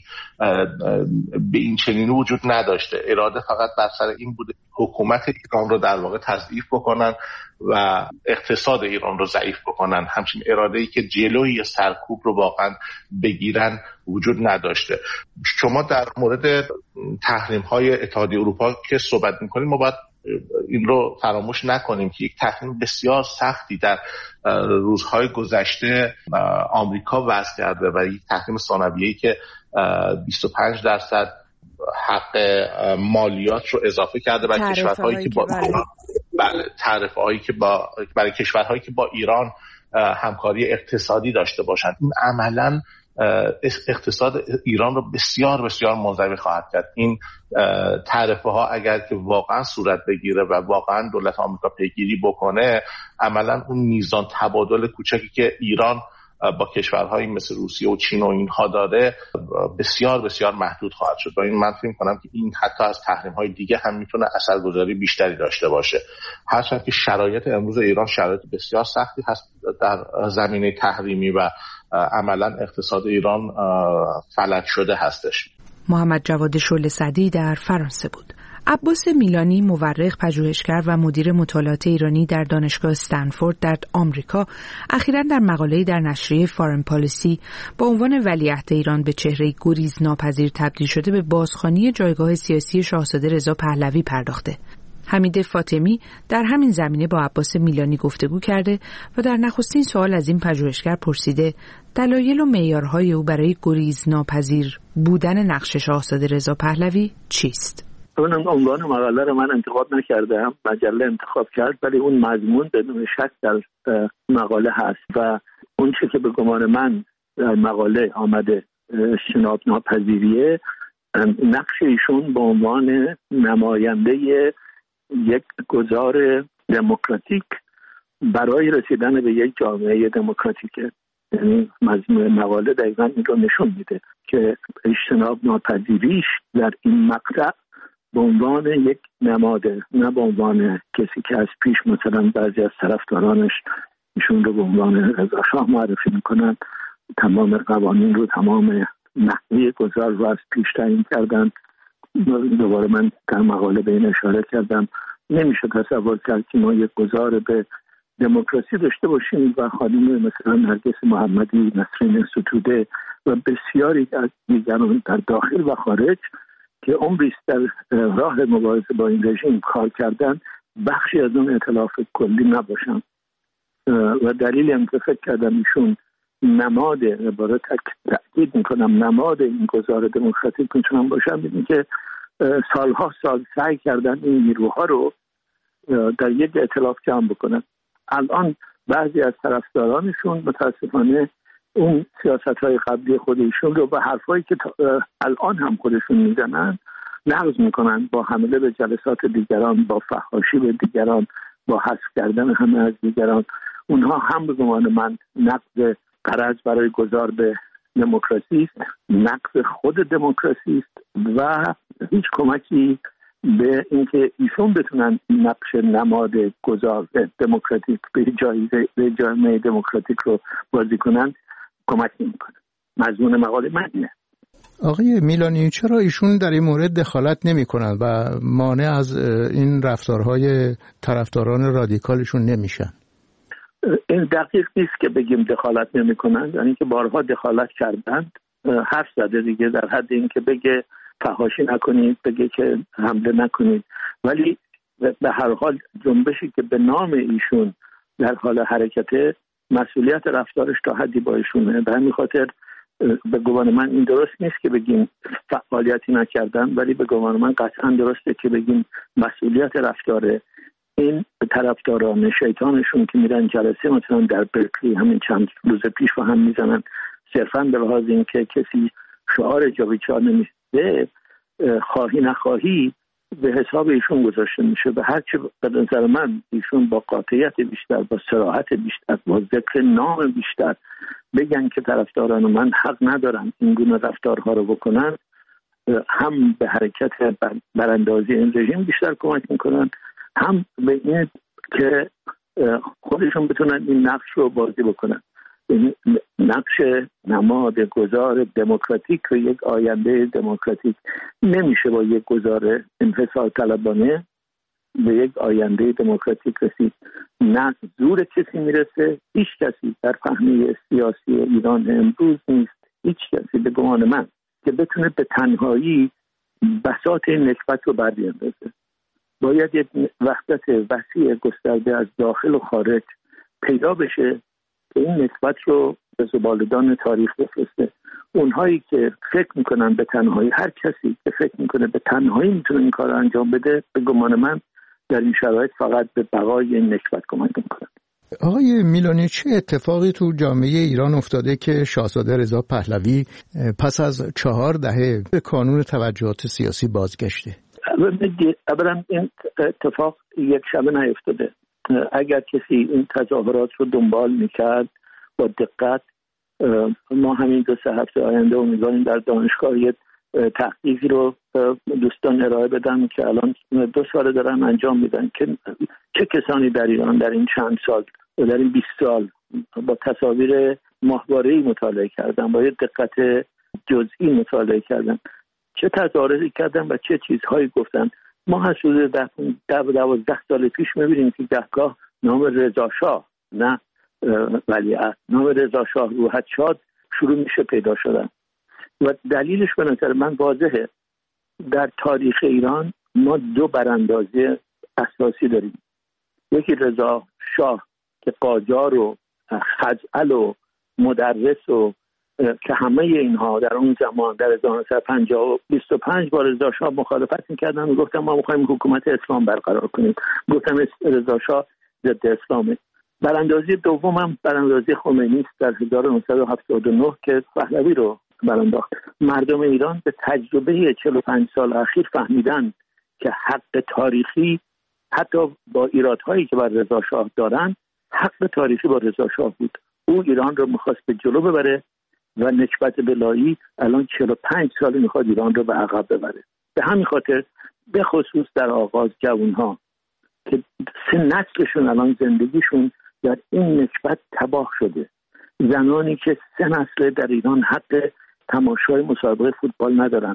به این چنینی وجود نداشته. اراده فقط بر سر این بوده حکومت ایران رو در واقع تضعیف بکنن و اقتصاد ایران رو ضعیف بکنن. همچین اراده‌ای که جلوی سرکوب رو واقعا بگیرن وجود نداشته. شما در مورد تحریم های اتحادیه اروپا که صحبت میکنید، ما باید این رو فراموش نکنیم که یک تحریم بسیار سختی در روزهای گذشته آمریکا وضع کرده و یک تحریم ثانویه‌ای که بیست و پنج درصد حق مالیات رو اضافه کرده برای کشورهایی که با بله تعرفه‌هایی که با برای کشورهایی که با ایران همکاری اقتصادی داشته باشند. این عملاً اقتصاد ایران رو بسیار بسیار منزوی خواهد کرد. این تعرفه ها اگر که واقعا صورت بگیره و واقعا دولت آمریکا پیگیری بکنه، عملا اون میزان تبادل کوچکی که ایران با کشورهایی مثل روسیه و چین و اینها داره بسیار بسیار محدود خواهد شد و این من فکر می‌کنم که این حتی از تحریم‌های دیگه هم میتونه اثرگذاری بیشتری داشته باشه. هرچند که شرایط امروز ایران شرایط بسیار سختی هست در زمینه تحریمی و عملا اقتصاد ایران فلج شده هستش. محمد جواد شعله سعدی در فرانسه بود. عباس میلانی، مورخ، پژوهشگر و مدیر مطالعات ایرانی در دانشگاه استنفورد در آمریکا، اخیراً در مقاله‌ای در نشریه فارن پالیسی با عنوان ولیعهد ایران به چهره‌ای گریزناپذیر تبدیل شده به بازخوانی جایگاه سیاسی شاهزاده رضا پهلوی پرداخته. حمید فاطمی در همین زمینه با عباس میلانی گفتگو کرده و در نخستین سوال از این پژوهشگر پرسیده دلایل و معیارهای او برای گریزناپذیر بودن نقش شاهزاده رضا پهلوی چیست؟ من عنوان مقاله رو من انتخاب نکردم، مجله انتخاب کرد، ولی اون مضمون بدون شک در مقاله هست و اون چیزی که به گمان من در مقاله آمده اجتناب ناپذیریه، نقش ایشون به عنوان نماینده یک گذار دموکراتیک برای رسیدن به یک جامعه دموکراتیکه. یعنی مضمون مقاله دقیقاً این رو نشون میده که اجتناب ناپذیریش در این مقطع به عنوان یک نماده، نه به عنوان کسی که از پیش مثلا بعضی از طرفدارانش ایشون رو به عنوان رضا شاه معرفی میکنن، تمام قوانین رو، تمام نحوه گذار رو از پیش تعیین کردن. دوباره من در مقاله به این اشاره کردم نمیشه تصور کرد که ما یک گذار به دموکراسی داشته باشیم و خانم مثلا نرگس محمدی، نسرین ستوده و بسیاری از دیگران در داخل و خارج که عمریست در راه مبارزه با این رژیم کار کردن، بخشی از اون ائتلاف کلی نباشن. و دلیل هم که فکر کردم ایشون نماد، عبارت تاکید میکنم، نماد این گذار دموکراتیک میتونم باشم، اینه که سالها سال سعی کردن این نیروها رو در یک ائتلاف جمع بکنن. الان بعضی از طرفدارانشون متاسفانه اون سیاست‌های قبلی خودشون رو با حرفایی که الان هم خودشون میزنن نقض میکنن، با حمله به جلسات دیگران، با فحاشی به دیگران، با حذف کردن همه از دیگران. اونها هم به گمان من نقض قرض برای گذار به دموکراسی است، نقض خود دموکراسی است و هیچ کمکی به اینکه ایشون بتونن نقش نماد گذار دموکراتیک به جایزه به جامعه دموکراتیک رو بازی کنن کمک نمیکنه. مضمون مقاله من اینه. آقای میلانی چرا ایشون در این مورد دخالت نمی کنند و مانع از این رفتارهای طرفداران رادیکالشون نمیشن؟ این دقیق نیست که بگیم دخالت نمی کنند، یعنی که بارها دخالت کردند. حرف زده دیگه در حد این که بگه فحاشی نکنید، بگه که حمله نکنید، ولی به هر حال جنبشی که به نام ایشون در حال حرکته مسئولیت رفتارش تا حدی با ایشونه. به همین خاطر به گمان من این درست نیست که بگیم فعالیتی نکردن، ولی به گمان من قطعا درسته که بگیم مسئولیت رفتاره این طرفداران شیطانشون که میرن جلسه مثلا در برکلی همین چند روز پیش و هم میزنن صرفا به لحاظ این که کسی شعار جابیچار نمیده، خواهی نخواهی به حساب ایشون گذاشته میشه. به هر چه به نظر من ایشون با قاطعیت بیشتر، با صراحت بیشتر، با ذکر نام بیشتر بگن که طرفداران من حق ندارن این گونه رفتارها رو بکنن، هم به حرکت براندازی این رژیم بیشتر کمک میکنن، هم به این که خودشون بتونن این نقش رو بازی بکنن. نقش نماد گذار دموکراتیک و یک آینده دموکراتیک نمیشه با یک گذار انحصار طلبانه به یک آینده دموکراتیک رسید. نه زور کسی میرسه، هیچ کسی در فهمی سیاسی ایران امروز نیست، هیچ کسی به گمان من که بتونه به تنهایی بساط این نکبت رو بربیاندازه. باید یک وحدت وسیع گسترده از داخل و خارج پیدا بشه که این نسبت رو به زبالدان تاریخ بفرسته. اونهایی که فکر میکنن به تنهایی، هر کسی که فکر میکنه به تنهایی میتونه این کار رو انجام بده، به گمان من در این شرایط فقط به بقای این نسبت کمک میکنه. آقای میلانی چه اتفاقی تو جامعه ایران افتاده که شاهزاده رضا پهلوی پس از چهار دهه به کانون توجهات سیاسی بازگشته؟ اولا این اتفاق یک شبه نیفتاده. اگر کسی این تظاهرات رو دنبال میکرد با دقت، ما همین دو سه هفته آینده امیدواریم در دانشگاه یک تحقیقی رو دوستان ارائه بدن که الان دو سال دارن انجام میدن که چه کسانی در ایران در این چند سال و در این بیست سال با تصاویر ماهواره‌ای مطالعه کردن، با یک دقت جزئی مطالعه کردن، چه تظاهراتی کردن و چه چیزهایی گفتن. ما از حدود ده دوازده سال پیش می‌بینیم که گهگاه نام رضا شاه، نه ولیعهد، نام رضا شاه روحت شاد شروع میشه پیدا شدن و دلیلش به نظر من واضحه. در تاریخ ایران ما دو براندازی اساسی داریم. یکی رضا شاه که قاجار و خزعل و مدرس و که همه اینها در اون زمان در هزار و نهصد و پنجاه و بیست و پنج با رضا شاه مخالفت می‌کردن و گفتن ما می‌خوایم حکومت اسلام برقرار کنیم. گفتم رضا شاه ضد اسلامه. براندازی دوم هم براندازی خمینی است در هزار و نهصد و هفتاد و نه که پهلوی رو برانداخت. مردم ایران به تجربه چهل و پنج سال اخیر فهمیدن که حق تاریخی حتی با ایرادهایی که بر رضا شاه دارن، حق تاریخی با رضا شاه بود. او ایران رو می‌خواست به جلو ببره و نکبت بلایی الان چهل و پنج سال میخواد ایران رو به عقب ببره. به همین خاطر به خصوص در آغاز جوانها که سه نسلشون الان زندگیشون در این نکبت تباه شده، زنانی که سه نسل در ایران حق تماشای مسابقه فوتبال ندارن،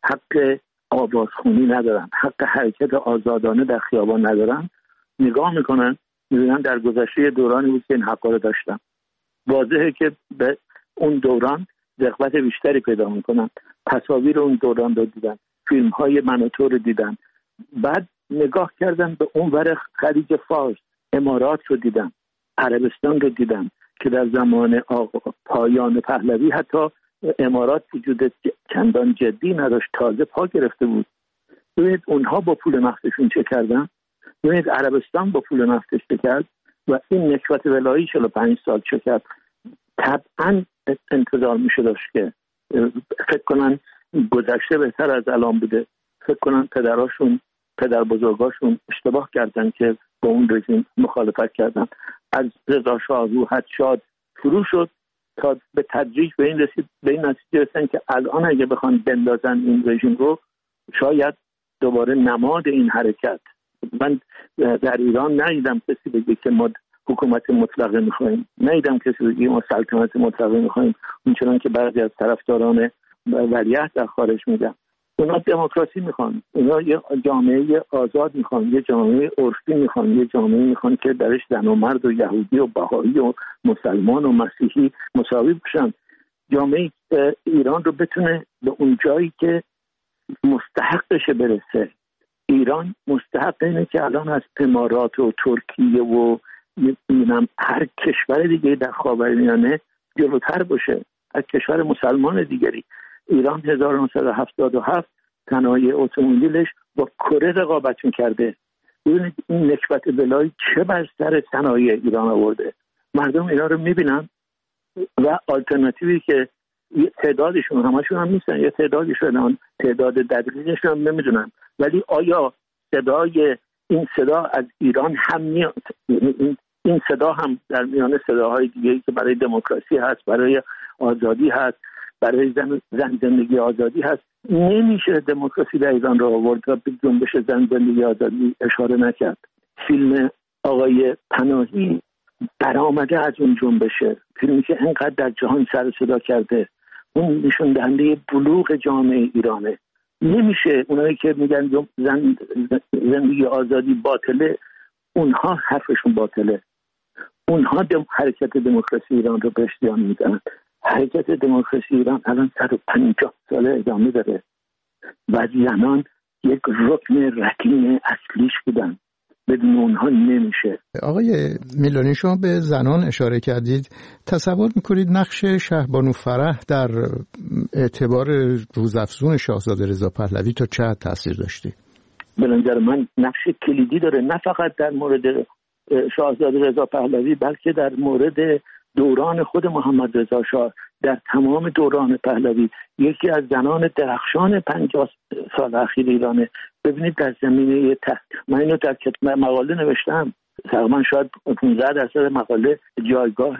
حق آوازخونی ندارن، حق حرکت آزادانه در خیابان ندارن، نگاه میکنن میبینن در گذشته دورانی بود که این حقا رو داشتن. واضحه که به اون دوران رغبت بیشتری پیدا میکنن. تصاویر اون دوران رو دیدن، فیلم های من و تو رو دیدن، بعد نگاه کردن به اون ور خلیج فارس، امارات رو دیدن، عربستان رو دیدن که در زمان پایان پهلوی حتی امارات وجود چندان جدی نداشت، تازه پا گرفته بود. ببینید اونها با پول نفتشون چه کردن، ببینید عربستان با پول نفتش چه کرد و این نکبت ولایی چهل و پنج سال چه کرد. طبعا انتظار میشه داشت که فکر کنن گذشته بهتر از الان بوده، فکر کنن پدراشون پدر بزرگاشون اشتباه کردن که با اون رژیم مخالفت کردن. از رضا شاه روحت شاد شروع شد تا به تدریج به این رسید به این نتیجه رسیدن که الان اگه بخوان بندازن این رژیم رو شاید دوباره نماد این حرکت. من در ایران ندیدم کسی بگه که ما حکومت مطلقه میخوایم، ندیدم کسی بگه ما سلطنت مطلقه میخوایم اونچنان که بعضی از طرفداران ولیعهد در خارج میگن. اونا دموکراسی میخوان، اونا یه جامعه آزاد میخوان، یه جامعه عرفی میخوان، یه جامعه میخوان که درش زن و مرد و یهودی و بهایی و مسلمان و مسیحی مساوی باشن. جامعه ایران رو بتونه به اون جایی که مستحقش برسه. ایران مستحق اینه که الان از امارات و ترکیه و میدونم هر کشور دیگه در خاورمیانه جلوتر باشه، از کشور مسلمان دیگری. ایران هزار و نهصد و هفتاد و هفت صنایع اتومبیلش با کره رقابت می‌کرده. ببینید این نکبت بلایی چه بر سر صنایع ایران آورده. مردم اینا رو می‌بینن و آلترناتیوی که تعدادشون همشون هم نیستن، یا تعدادشون تعداد دقیقشون هم نمیدونن، ولی آیا صدای این صدا از ایران هم میاد؟ این صدا هم در میان صداهای دیگه‌ای که برای دموکراسی هست، برای آزادی هست، برای زن, زن زندگی آزادی هست. نمیشه دموکراسی در ایران رو آورد و به جنبش زن زندگی آزادی اشاره نکرد. فیلم آقای پناهی برآمده از اون جنبشه، فیلمی که انقدر در جهان سر صدا کرده، اون نشون دهنده بلوغ جامعه ایرانه. نمیشه اونایی که میگن زن زندگی آزادی باطله، اونها حرفشون باطله. اونها دم... حرکت دموکراسی ایران رو به اشتیان میدن. حرکت دموکراسی ایران الان صد و پنجاه ساله ادامه داره و زنان یک رکن رکین اصلیش بودن، بدون اونها نمیشه. آقای میلانی، شما به زنان اشاره کردید. تصور میکنید نقش شهبانو فرح در اعتبار روزافزون شاهزاده رضا پهلوی تا چه حد تاثیر داشته؟ به نظر من نقش کلیدی داره، نه فقط در مورد شاهزاده رضا پهلوی بلکه در مورد دوران خود محمد رضا شاه. در تمام دوران پهلوی یکی از زنان درخشان پنجاه سال اخیر ایرانه. ببینید در زمینه تحت، من اینو در مقاله نوشتم، تقریبا شاید پانزده درصد مقاله جایگاه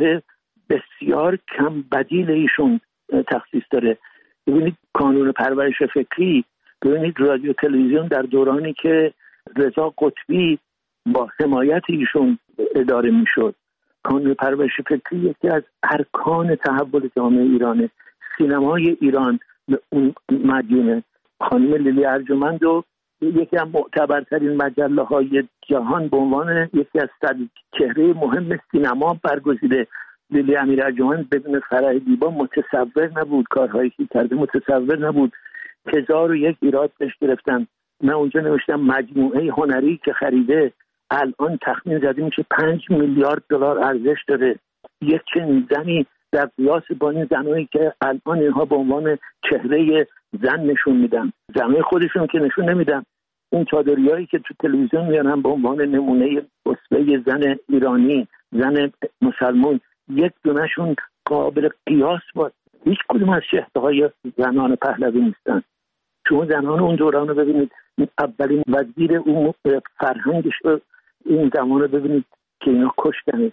بسیار کم بدیل ایشون تخصیص داره. ببینید کانون پرورش فکری، ببینید رادیو تلویزیون در دورانی که رضا قطبی با حمایت ایشون اداره میشد. کانون پرورش فکری یکی از ارکان تحول جامعه ایرانه. سینمای ایران به اون مدیونه. خانم لیلی ارجمند و یکی از معتبرترین مجله های جهان به عنوان یکی از صد چهره مهم سینما برگزیده. لیلی امیر ارجمند بدون فرح دیبا متصور نبود، کارهایی که کرده متصور نبود. هزار و یک ایراد بهش گرفتن. من اونجا نوشتم مجموعه هنری که خریده الان تخمین زده میشه پنج میلیارد دلار ارزش داره. یک چنین زنی در قیاس با این زنایی که الان اینها به عنوان چهره زن نشون میدن، زنای خودشون که نشون نمیدن، این چادریایی که تو تلویزیون میارن به عنوان نمونه اسوه زن ایرانی، زن مسلمان، یک دونشون قابل قیاس با هیچ کدوم از شهرهای زنان پهلوی نیستن. شما زنان اون دوران رو ببینید، اولین وزیر اون فرهنگش رو این زمان رو ببینید که اینا کشتنه.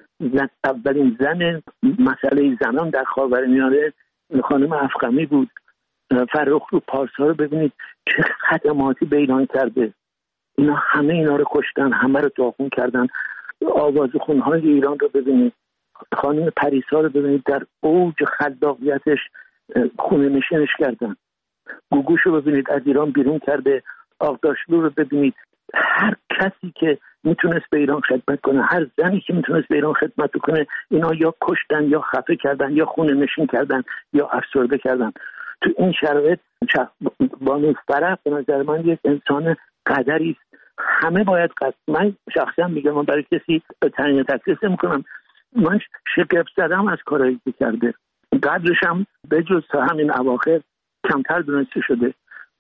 اولین زن مسئله زنان در خاورمیانه خانم افخمی بود. فرخ رو پارسا رو ببینید چه خدماتی به ایران کرده. اینا همه اینا رو کشتن، همه رو داغون کردن. آوازخونهای ایران رو ببینید، خانم پریسا رو ببینید در اوج خلاقیتش خونه نشینش کردن. گوگوش رو ببینید از ایران بیرون کرده. آغداشلو رو ببینید. هر کسی که میتونست به ایران خدمت کنه، هر زنی که میتونست به ایران خدمت کنه، اینا یا کشتن یا خفه کردن یا خونه نشین کردن یا افسرده کردن. تو این شرایط بانو فرح به نظر من یک انسان قدری است. همه باید قدر. من شخصا میگم، من برای کسی تعیین تکلیف نمیکنم، من شگفت زدم از کارهایی که کرده. قدرش هم به جز همین اواخر کمتر دونسته شده.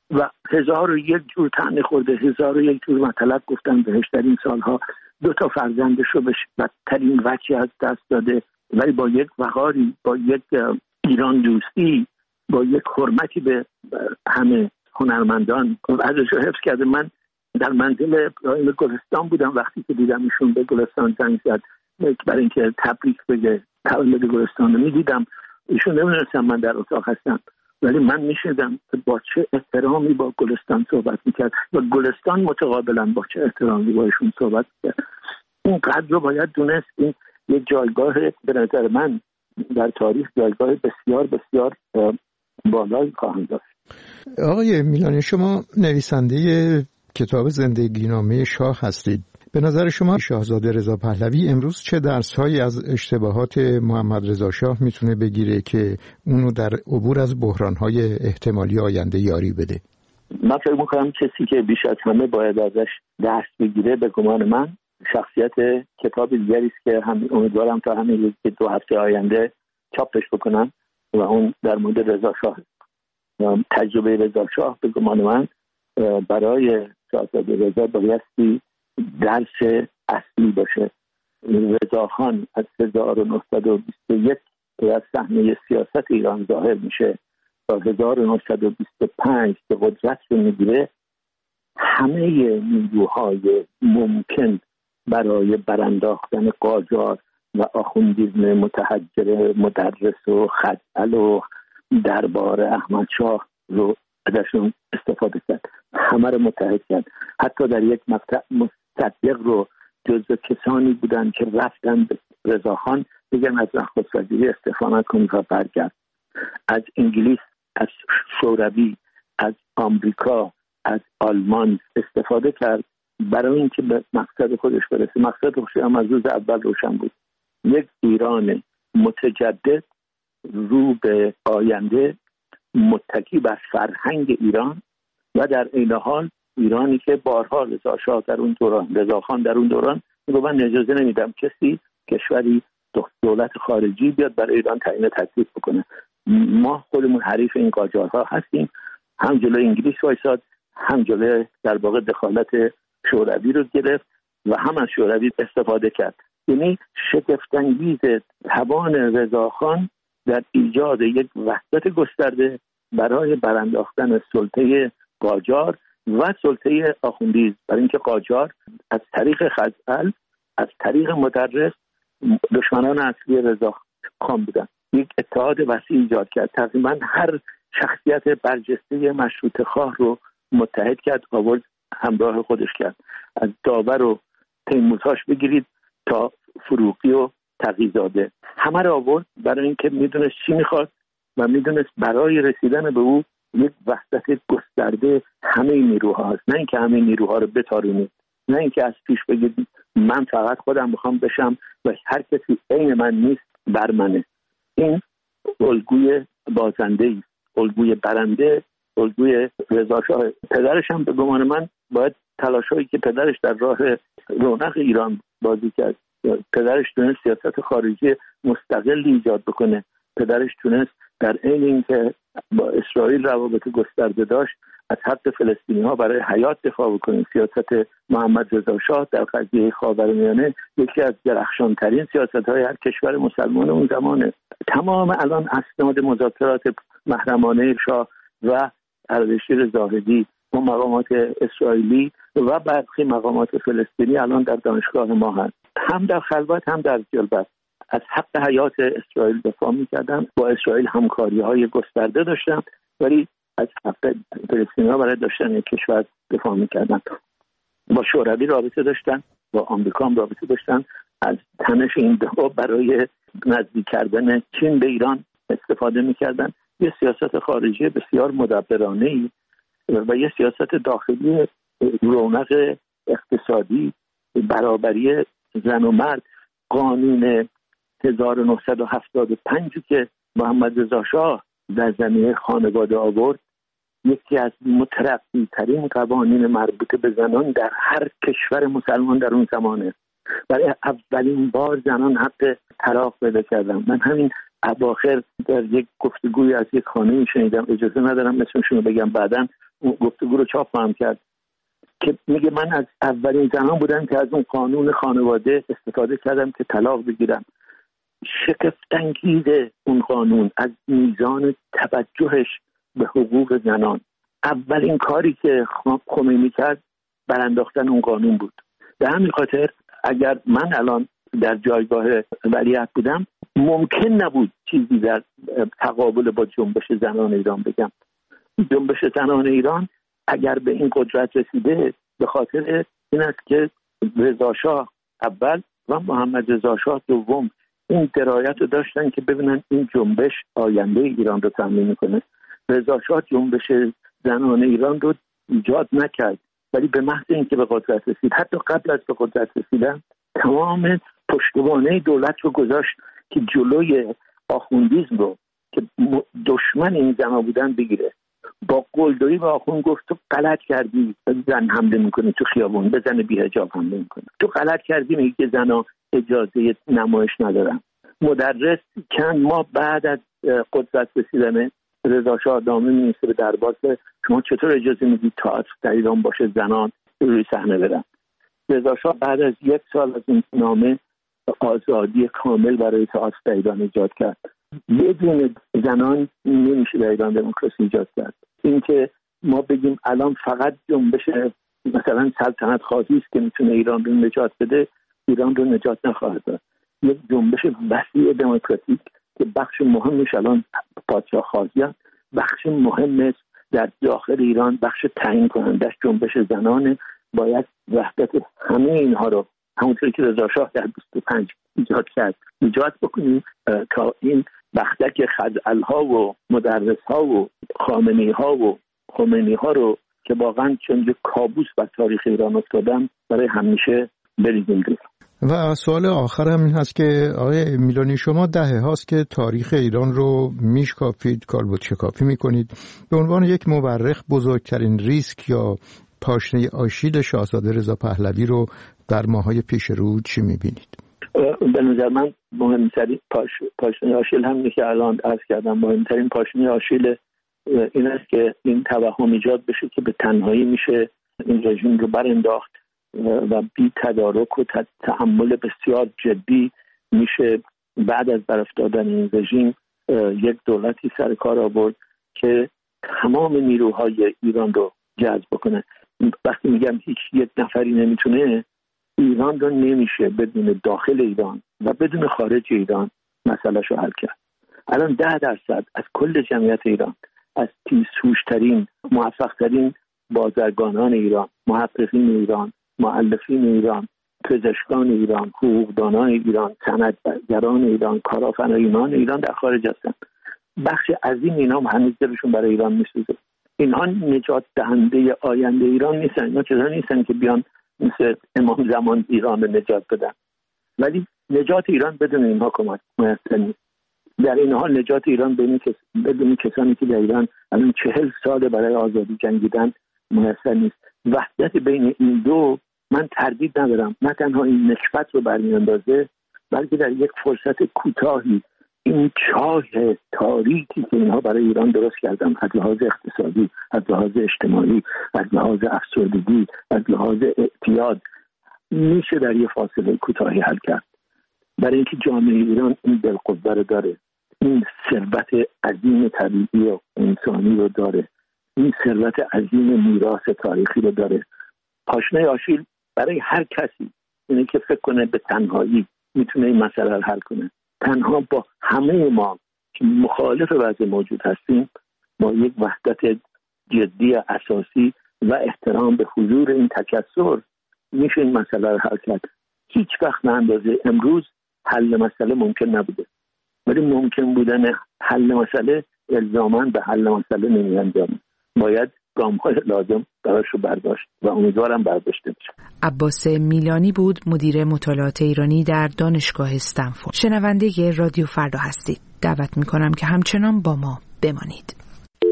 و هزار و یک جور طعنه خورده، هزار و یک جور مطلب گفتن بهش در این سالها. دو تا فرزندش رو به بدترین وجه از دست داده، ولی با یک وقاری، با یک ایران دوستی، با یک حرمتی به همه هنرمندان ازش رو حفظ کرده. من در منزل ابراهیم گلستان بودم وقتی که دیدم ایشون به گلستان زنگ زد برای اینکه تبریک بگه تولد گلستان رو میدیدم. ایشون نمیدونستم من در اتاق هستم، ولی من میشدم با چه احترامی با گلستان صحبت میکرد و گلستان متقابلا با چه احترامی با ایشون صحبت میکرد. این قدر رو باید دونست. این یک جایگاه به نظر من در تاریخ جایگاه بسیار بسیار بالایی خواهند داشت. آقای میلانی، شما نویسنده کتاب زندگی نامه شاه هستید. به نظر شما شاهزاده رضا پهلوی امروز چه درس‌هایی از اشتباهات محمد رضا شاه میتونه بگیره که اونو در عبور از بحران‌های احتمالی آینده یاری بده؟ من فکر می‌کنم کسی که بیش از همه باید ازش درس بگیره به گمان من شخصیت کتاب دیگری است که هم امیدوارم تا همین دو هفته آینده چاپش بکنم و اون در مورد رضا شاه. تجربه رضا شاه به گمان من برای شاهزاده رضا بایستی درس اصلی باشه. رضا خان از هزار و نهصد و بیست و یک از صحنه سیاست ایران ظاهر میشه تا هزار و نهصد و بیست و پنج که قدرت رو میگیره، همه نیروهای ممکن برای برانداختن قاجار و آخوندیزم متحجر مدرس و خزعل و دربار احمد شاه رو ازشون استفاده کرد. همه رو متحد کرد. حتی در یک مقطع مصدق رو جزو کسانی بودن که رفتن به رضاخان بگن از نخست وزیری استعفا نکنید و برگرد. از انگلیس، از شوروی، از آمریکا، از آلمان استفاده کرد برای اینکه به مقصد خودش برسه. مقصد خودش هم از روز اول روشن بود: یک ایران متجدد رو به آینده، متکی بر فرهنگ ایران و در عین حال ایرانی که بارها رضا شاه در اون دوران، رضا خان در اون دوران میگه من اجازه نمیدم کسی کشوری دولت خارجی بیاد برای ایران تعیین تکلیف بکنه. ما خودمون حریف این قاجارها هستیم. هم جلوی انگلیس وایساد، هم جلوی در واقع دخالت شوروی رو گرفت و هم از شوروی استفاده کرد. یعنی شگفت‌انگیز توان رضا خان در ایجاد یک وحدت گسترده برای برانداختن سلطه قاجار و سلطه آخوندیز، برای اینکه قاجار از طریق خزعل، از طریق مدرس دشمنان اصلی رضا خان بودن. یک اتحاد وسیع ایجاد کرد. تقریبا هر شخصیت برجسته مشروطه خواه رو متحد کرد، آورد همراه خودش کرد. از داور و تیمورتاش بگیرید تا فروغی و تقی‌زاده، همه رو آورد برای اینکه میدونست چی میخواد و میدونست برای رسیدن به او یک وحدت گسترده همه نیروها هست. نه اینکه همه نیروها رو بتارونید، نه اینکه از پیش بگید من فقط خودم میخوام بشم و هر کسی عین من نیست بر منه. این الگوی بازنده، الگوی برنده، الگوی رضا شاه. پدرش هم به گمان من باید تلاشایی که پدرش در راه رونق ایران بازی کرد. پدرش تونست سیاست خارجی مستقلی ایجاد بکنه. پدرش تونست در عین اینکه با اسرائیل روابط گسترده داشت از حق فلسطینی ها برای حیات دفاع بکنه. سیاست محمد رضا شاه در قضیه خاورمیانه یکی از درخشانترین سیاست های هر کشور مسلمان اون زمانه. تمام الان اسناد مذاکرات محرمانه شاه و اردشیر زاهدی و مقامات اسرائیلی و برخی مقامات فلسطینی الان در دانشگاه ما هست. هم در خلوت هم در جلوت از حق حیات اسرائیل دفاع می‌کردن. با اسرائیل همکاری‌های گسترده داشتن، ولی از حق فلسطینی‌ها برای داشتن یک کشور دفاع می‌کردن. با شوروی رابطه داشتن، با آمریکا هم رابطه داشتن. از تنش این دو برای نزدیک کردن چین به ایران استفاده می‌کردن. یه سیاست خارجی بسیار مدبرانه‌ای و یه سیاست داخلی رونق اقتصادی، برابری زن و مرد. قانون هزار و نهصد و هفتاد و پنج که محمد رضا شاه در زمینه خانواده آورد یکی از مترقی ترین قوانین مربوط به زنان در هر کشور مسلمان در اون زمانه. برای اولین بار زنان حق طلاق پیدا کردن. من همین اواخر در یک گفتگوی از یک خانمی شنیدم، اجازه ندارم اسمشون رو بگم، بعداً گفتگو رو چاپ هم کرد که میگه من از اولین زنان بودم که از اون قانون خانواده استفاده کردم که طلاق بگیرم. شگفت‌انگیز اون قانون از میزان توجهش به حقوق زنان. اولین کاری که خمینی کرد برانداختن اون قانون بود. به همین خاطر اگر من الان در جایگاه ولیعهد بودم ممکن نبود چیزی در تقابل با جنبش زنان ایران بگم. جنبش زنان ایران اگر به این قدرت رسیده به خاطر این است که رضا شاه اول و محمد رضا شاه دوم این درایت رو داشتن که ببینن این جنبش آینده ایران رو تضمین میکنه. رضا شاه جنبش زنان ایران رو ایجاد نکرد، ولی به محض اینکه به قدرت رسید، حتی قبل از به قدرت رسیدن، تمام پشتوانه دولت رو گذاشت که جلوی آخوندیسم رو که دشمن این زنها بودن بگیره. با قلدری به آخوند گفت تو غلط کردی زن حمله میکنه تو خیابون، به زن بی حجاب حمله میکنه. تو غلط کردی میگی که زنها اجازه نمایش ندارن. مدرس چند ماه بعد از قدرت رسیدن رضا شاه نامه می‌نویسه به دربار که شما چطور اجازه میدید تئاتر در ایران باشه زنان روی صحنه برن. رضا شاه بعد از یک سال از این نامه آزادی کامل برای تئاتر در ایران ایجاد کرد. بدون زنان نمیشه در ایران دموکراسی ایجاد کرد. اینکه ما بگیم الان فقط جنبش مثلا سلطنت خواهی است که میتونه ایران رو نجات بده، ایران رو نجات نخواهد داد. یک جنبش وسیع دموکراتیک که بخش مهمش الان پادشاه خواهیان، بخش مهم در داخل ایران بخش تعیین کنندش جنبش زنان، باید وحدت همه اینها رو همونطوری که رضا شاه در بیست و پنج ایجاد کرد ایجاد بکنیم تا این بختک خزعل‌ها و مدرس‌ها و خامنه‌ای‌ها و خمینی‌ها رو که واقعا چون یک کابوس بر تاریخ ایران افتادن برای همیشه بریزیم دور. و سوال آخر هم این هست که آقای میلانی شما دهه هاست که تاریخ ایران رو میشکافید، کالبد شکافی میکنید. به عنوان یک مورخ بزرگترین ریسک یا پاشنه آشیل شاهزاده رضا پهلوی رو در ماهای پیش رو چی میبینید؟ به نظر من مهمترین پاش... پاشنه آشیل هم که الان عرض کردم، مهمترین پاشنه آشیل این است که این توهم ایجاد بشه که به تنهایی میشه این رژیم رو برانداخت و بی تدارک و تحمل بسیار جدی میشه بعد از برافتادن این رژیم یک دولتی سر کار آورد که تمام نیروهای ایران رو جذب کنه. وقتی میگم هیچ یک نفری نمیتونه، ایران رو نمیشه بدون داخل ایران و بدون خارج ایران مسئله‌شو حل کرد. الان ده درصد از کل جمعیت ایران، از تیزهوش‌ترین موفق‌ترین بازرگانان ایران، محققین ایران، مؤلفین ایران، پزشکان ایران، حقوقدانان ایران، صنعتگران ایران، کارآفرینان ایران در خارج هستند. بخش عظیم اینا هم هنوز دلشون برای ایران میسوزه. اینها نجات دهنده آینده ایران نیستن. اینا چیزا نیستن که بیان مثل امام زمان ایران رو نجات بدن، ولی نجات ایران بدون اینها کمک میسر نیست. در این حال نجات ایران بدون کس... بدون کسانی که در ایران الان چهل سال برای آزادی جنگیدن میسر نیست. وحدت بین این دو من تردید ندارم، نه تنها این نکبت رو برمیاندازه، بلکه در یک فرصت کوتاهی این چاه تاریکی که اینها برای ایران درست کردن، از لحاظ اقتصادی، از لحاظ اجتماعی، از لحاظ افسردگی، از لحاظ اعتیاد، میشه در یک فاصله کوتاهی حل کرد. برای اینکه جامعه ایران این بالقوه رو داره، این ثروت عظیم طبیعی و انسانی رو داره، این ثروت عظیم میراث تاریخی رو داره. پاشنه آشیل برای هر کسی اینه که فکر کنه به تنهایی میتونه این مسئله رو حل کنه. تنها با همه ما که مخالف وضع موجود هستیم، با یک وحدت جدی اساسی و احترام به حضور این تکثر میشه این مسئله رو حل کرد. هیچ وقت به اندازه امروز حل مسئله ممکن نبوده، ولی ممکن بودن حل مسئله الزاماً به حل مسئله نمی انجامه. باید گام‌های لازم براش رو برداشت و امیدوارم برداشته بشه. عباس میلانی بود، مدیر مطالعات ایرانی در دانشگاه استنفورد. شنونده رادیو فردا هستید. دعوت میکنم که همچنان با ما بمانید.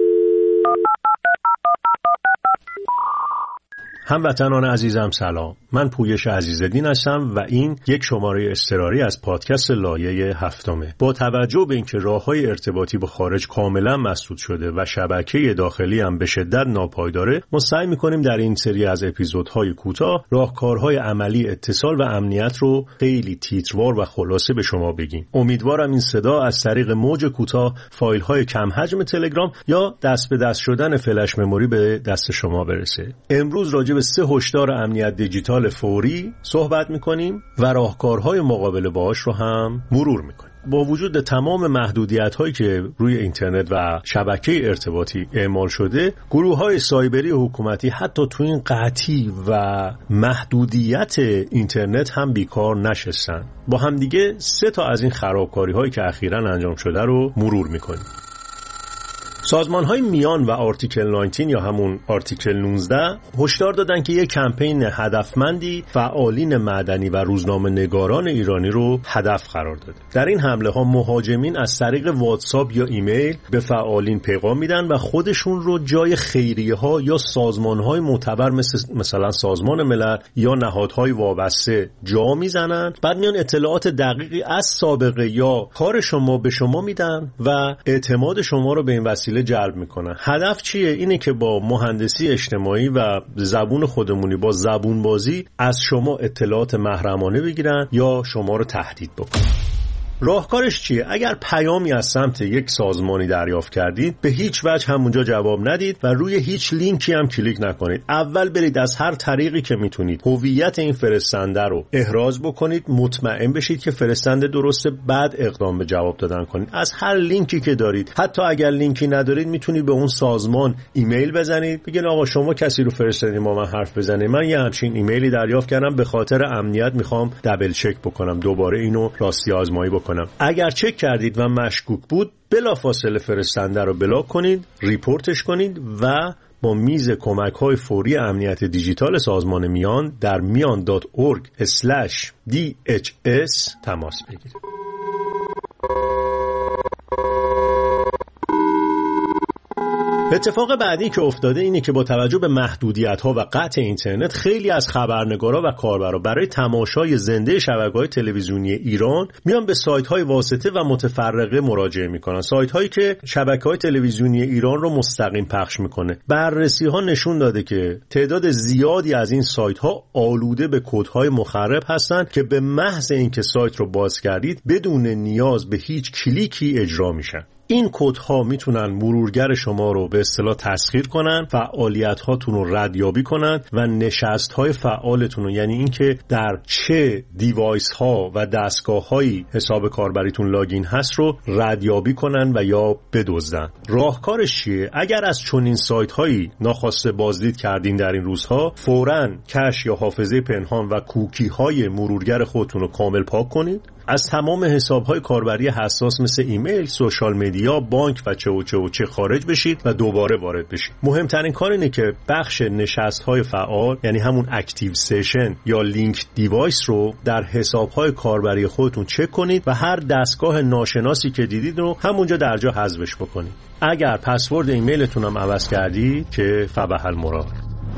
هموطنان عزیزم سلام. من پویش عزیزالدین هستم و این یک شماره اضطراری از پادکست لایه هفتمه. با توجه به اینکه راه‌های ارتباطی با خارج کاملا مسدود شده و شبکه داخلی هم به شدت ناپایداره، ما سعی می‌کنیم در این سری از اپیزودهای کوتاه راهکارهای عملی اتصال و امنیت رو خیلی تیتروار و خلاصه به شما بگیم. امیدوارم این صدا از طریق موج کوتاه، فایل‌های کم حجم تلگرام یا دست به دست شدن فلش مموری به دست شما برسه. امروز راجع به سه هشدار امنیت دیجیتال فوری صحبت می‌کنیم و راهکارهای مقابله باهاش رو هم مرور می‌کنیم. با وجود تمام محدودیت‌هایی که روی اینترنت و شبکه ارتباطی اعمال شده، گروه‌های سایبری حکومتی حتی تو این قحطی و محدودیت اینترنت هم بیکار نشستن. با هم دیگه سه تا از این خرابکاری‌هایی که اخیراً انجام شده رو مرور می‌کنیم. سازمان‌های میان و آرتیکل نوزده یا همون آرتیکل نوزده هشدار دادن که یک کمپین هدفمندی فعالین مدنی و روزنامه‌نگاران ایرانی رو هدف قرار داده. در این حمله ها مهاجمین از طریق واتساپ یا ایمیل به فعالین پیغام میدن و خودشون رو جای خیریه‌ها یا سازمان‌های معتبر مثل مثلا سازمان ملل یا نهادهای وابسته جا میزنن. بعد میان اطلاعات دقیقی از سابقه یا کار شما به شما میدن و اعتماد شما رو به این وسیله جلب میکنن. هدف چیه؟ اینه که با مهندسی اجتماعی و زبون خودمونی، با زبون بازی از شما اطلاعات محرمانه بگیرن یا شما رو تهدید بکنن. راهکارش چیه؟ اگر پیامی از سمت یک سازمانی دریافت کردید، به هیچ وجه همونجا جواب ندید و روی هیچ لینکی هم کلیک نکنید. اول برید از هر طریقی که میتونید هویت این فرستنده رو احراز بکنید، مطمئن بشید که فرستنده درسته، بعد اقدام به جواب دادن کنید. از هر لینکی که دارید، حتی اگر لینکی ندارید، میتونید به اون سازمان ایمیل بزنید، بگید آقا شما کسی رو فرستادید ما من حرف بزنید، من یه همچین ایمیلی دریافت کردم، به خاطر امنیت میخوام دبل چک بکنم، دوباره اینو راستی آزمایی بکنم. اگر چک کردید و مشکوک بود، بلافاصله فرستنده رو بلاک کنید، ریپورتش کنید و با میز کمک‌های فوری امنیت دیجیتال سازمان میان در میان دات اورگ اسلش دی اچ اس تماس بگیرید. اتفاق بعدی که افتاده اینه که با توجه به محدودیت‌ها و قطع اینترنت، خیلی از خبرنگارا و کاربرا برای تماشای زنده شبکه‌های تلویزیونی ایران میان به سایت‌های واسطه و متفرقه مراجعه میکنن. سایت‌هایی که شبکه‌های تلویزیونی ایران رو مستقیم پخش میکنه. بررسی‌ها نشون داده که تعداد زیادی از این سایت‌ها آلوده به کدهای مخرب هستند که به محض اینکه سایت رو باز کردید بدون نیاز به هیچ کلیکی اجرا میشن. این کدها میتونن مرورگر شما رو به اصطلاح تسخیر کنن، فعالیت هاتون رو ردیابی کنن و نشست های فعالتون رو، یعنی اینکه در چه دیوایس ها و دستگاه هایی حساب کاربریتون لاگین هست رو ردیابی کنن و یا بدزدن. راهکارش چیه؟ اگر از چنین سایت هایی ناخواسته بازدید کردین در این روزها، فوراً کش یا حافظه پنهان و کوکی های مرورگر خودتون رو کامل پاک کنید. از تمام حساب‌های کاربری حساس مثل ایمیل، سوشال مدیا، بانک و چه و چه و چه خارج بشید و دوباره وارد بشید. مهمترین کار اینه که بخش نشست‌های فعال، یعنی همون اکتیو سشن یا لینک دیوایس رو در حساب‌های کاربری خودتون چک کنید و هر دستگاه ناشناسی که دیدید رو همونجا درجا حذفش بکنید. اگر پسورد ایمیلتون هم عوض کردید که فبح المراد.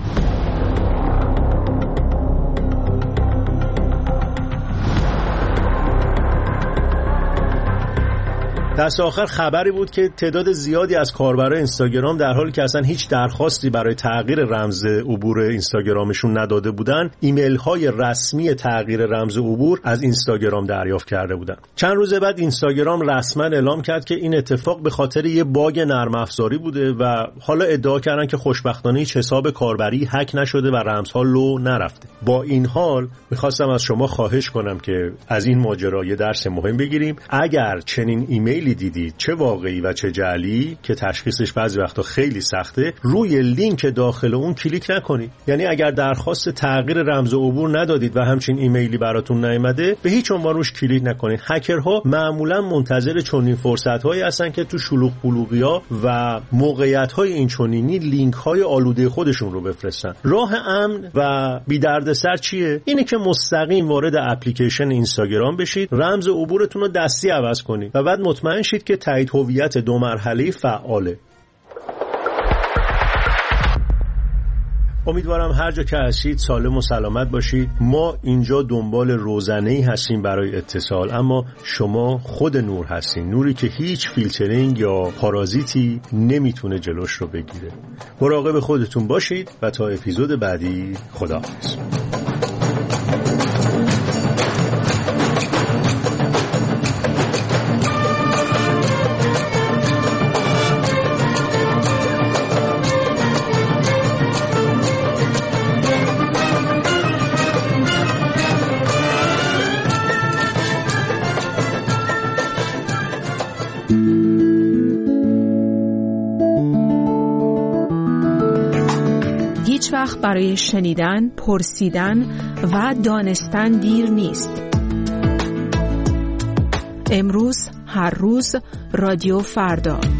دست آخر خبری بود که تعداد زیادی از کاربرای اینستاگرام در حالی که اصلا هیچ درخواستی برای تغییر رمز عبور اینستاگرامشون نداده بودن، ایمیل های رسمی تغییر رمز عبور از اینستاگرام دریافت کرده بودن. چند روز بعد اینستاگرام رسما اعلام کرد که این اتفاق به خاطر یه باگ نرم افزاری بوده و حالا ادعا کردن که خوشبختانه هیچ حساب کاربری هک نشده و رمزها لو نرفته. با این حال می‌خواستم از شما خواهش کنم که از این ماجرا یه درس مهم بگیریم. اگر چنین ایمیل دیدید، چه واقعی و چه جعلی که تشخیصش بعضی وقتا خیلی سخته، روی لینک داخل اون کلیک نکنید. یعنی اگر درخواست تغییر رمز عبور ندادید و همچین ایمیلی براتون نیامده، به هیچ عنوان روش کلیک نکنید. هکرها معمولا منتظر چنین فرصت‌هایی هستن که تو شلوغ بلوغیا و موقعیت‌های این چنینی لینک‌های آلوده خودشون رو بفرستن. راه امن و بی دردسر چیه؟ اینه که مستقیم وارد اپلیکیشن اینستاگرام بشید، رمز عبورتون رو دستی عوض کنید و بعد مطمئن شید که تایید هویت دو مرحله‌ای فعاله. امیدوارم هر جا که هستید سالم و سلامت باشید. ما اینجا دنبال روزنه‌ای هستیم برای اتصال، اما شما خود نور هستین، نوری که هیچ فیلترینگ یا پارازیتی نمیتونه جلوش رو بگیره. مراقب خودتون باشید و تا اپیزود بعدی خداحافظ. هیچ وقت برای شنیدن، پرسیدن و دانستن دیر نیست. امروز، هر روز، رادیو فردا.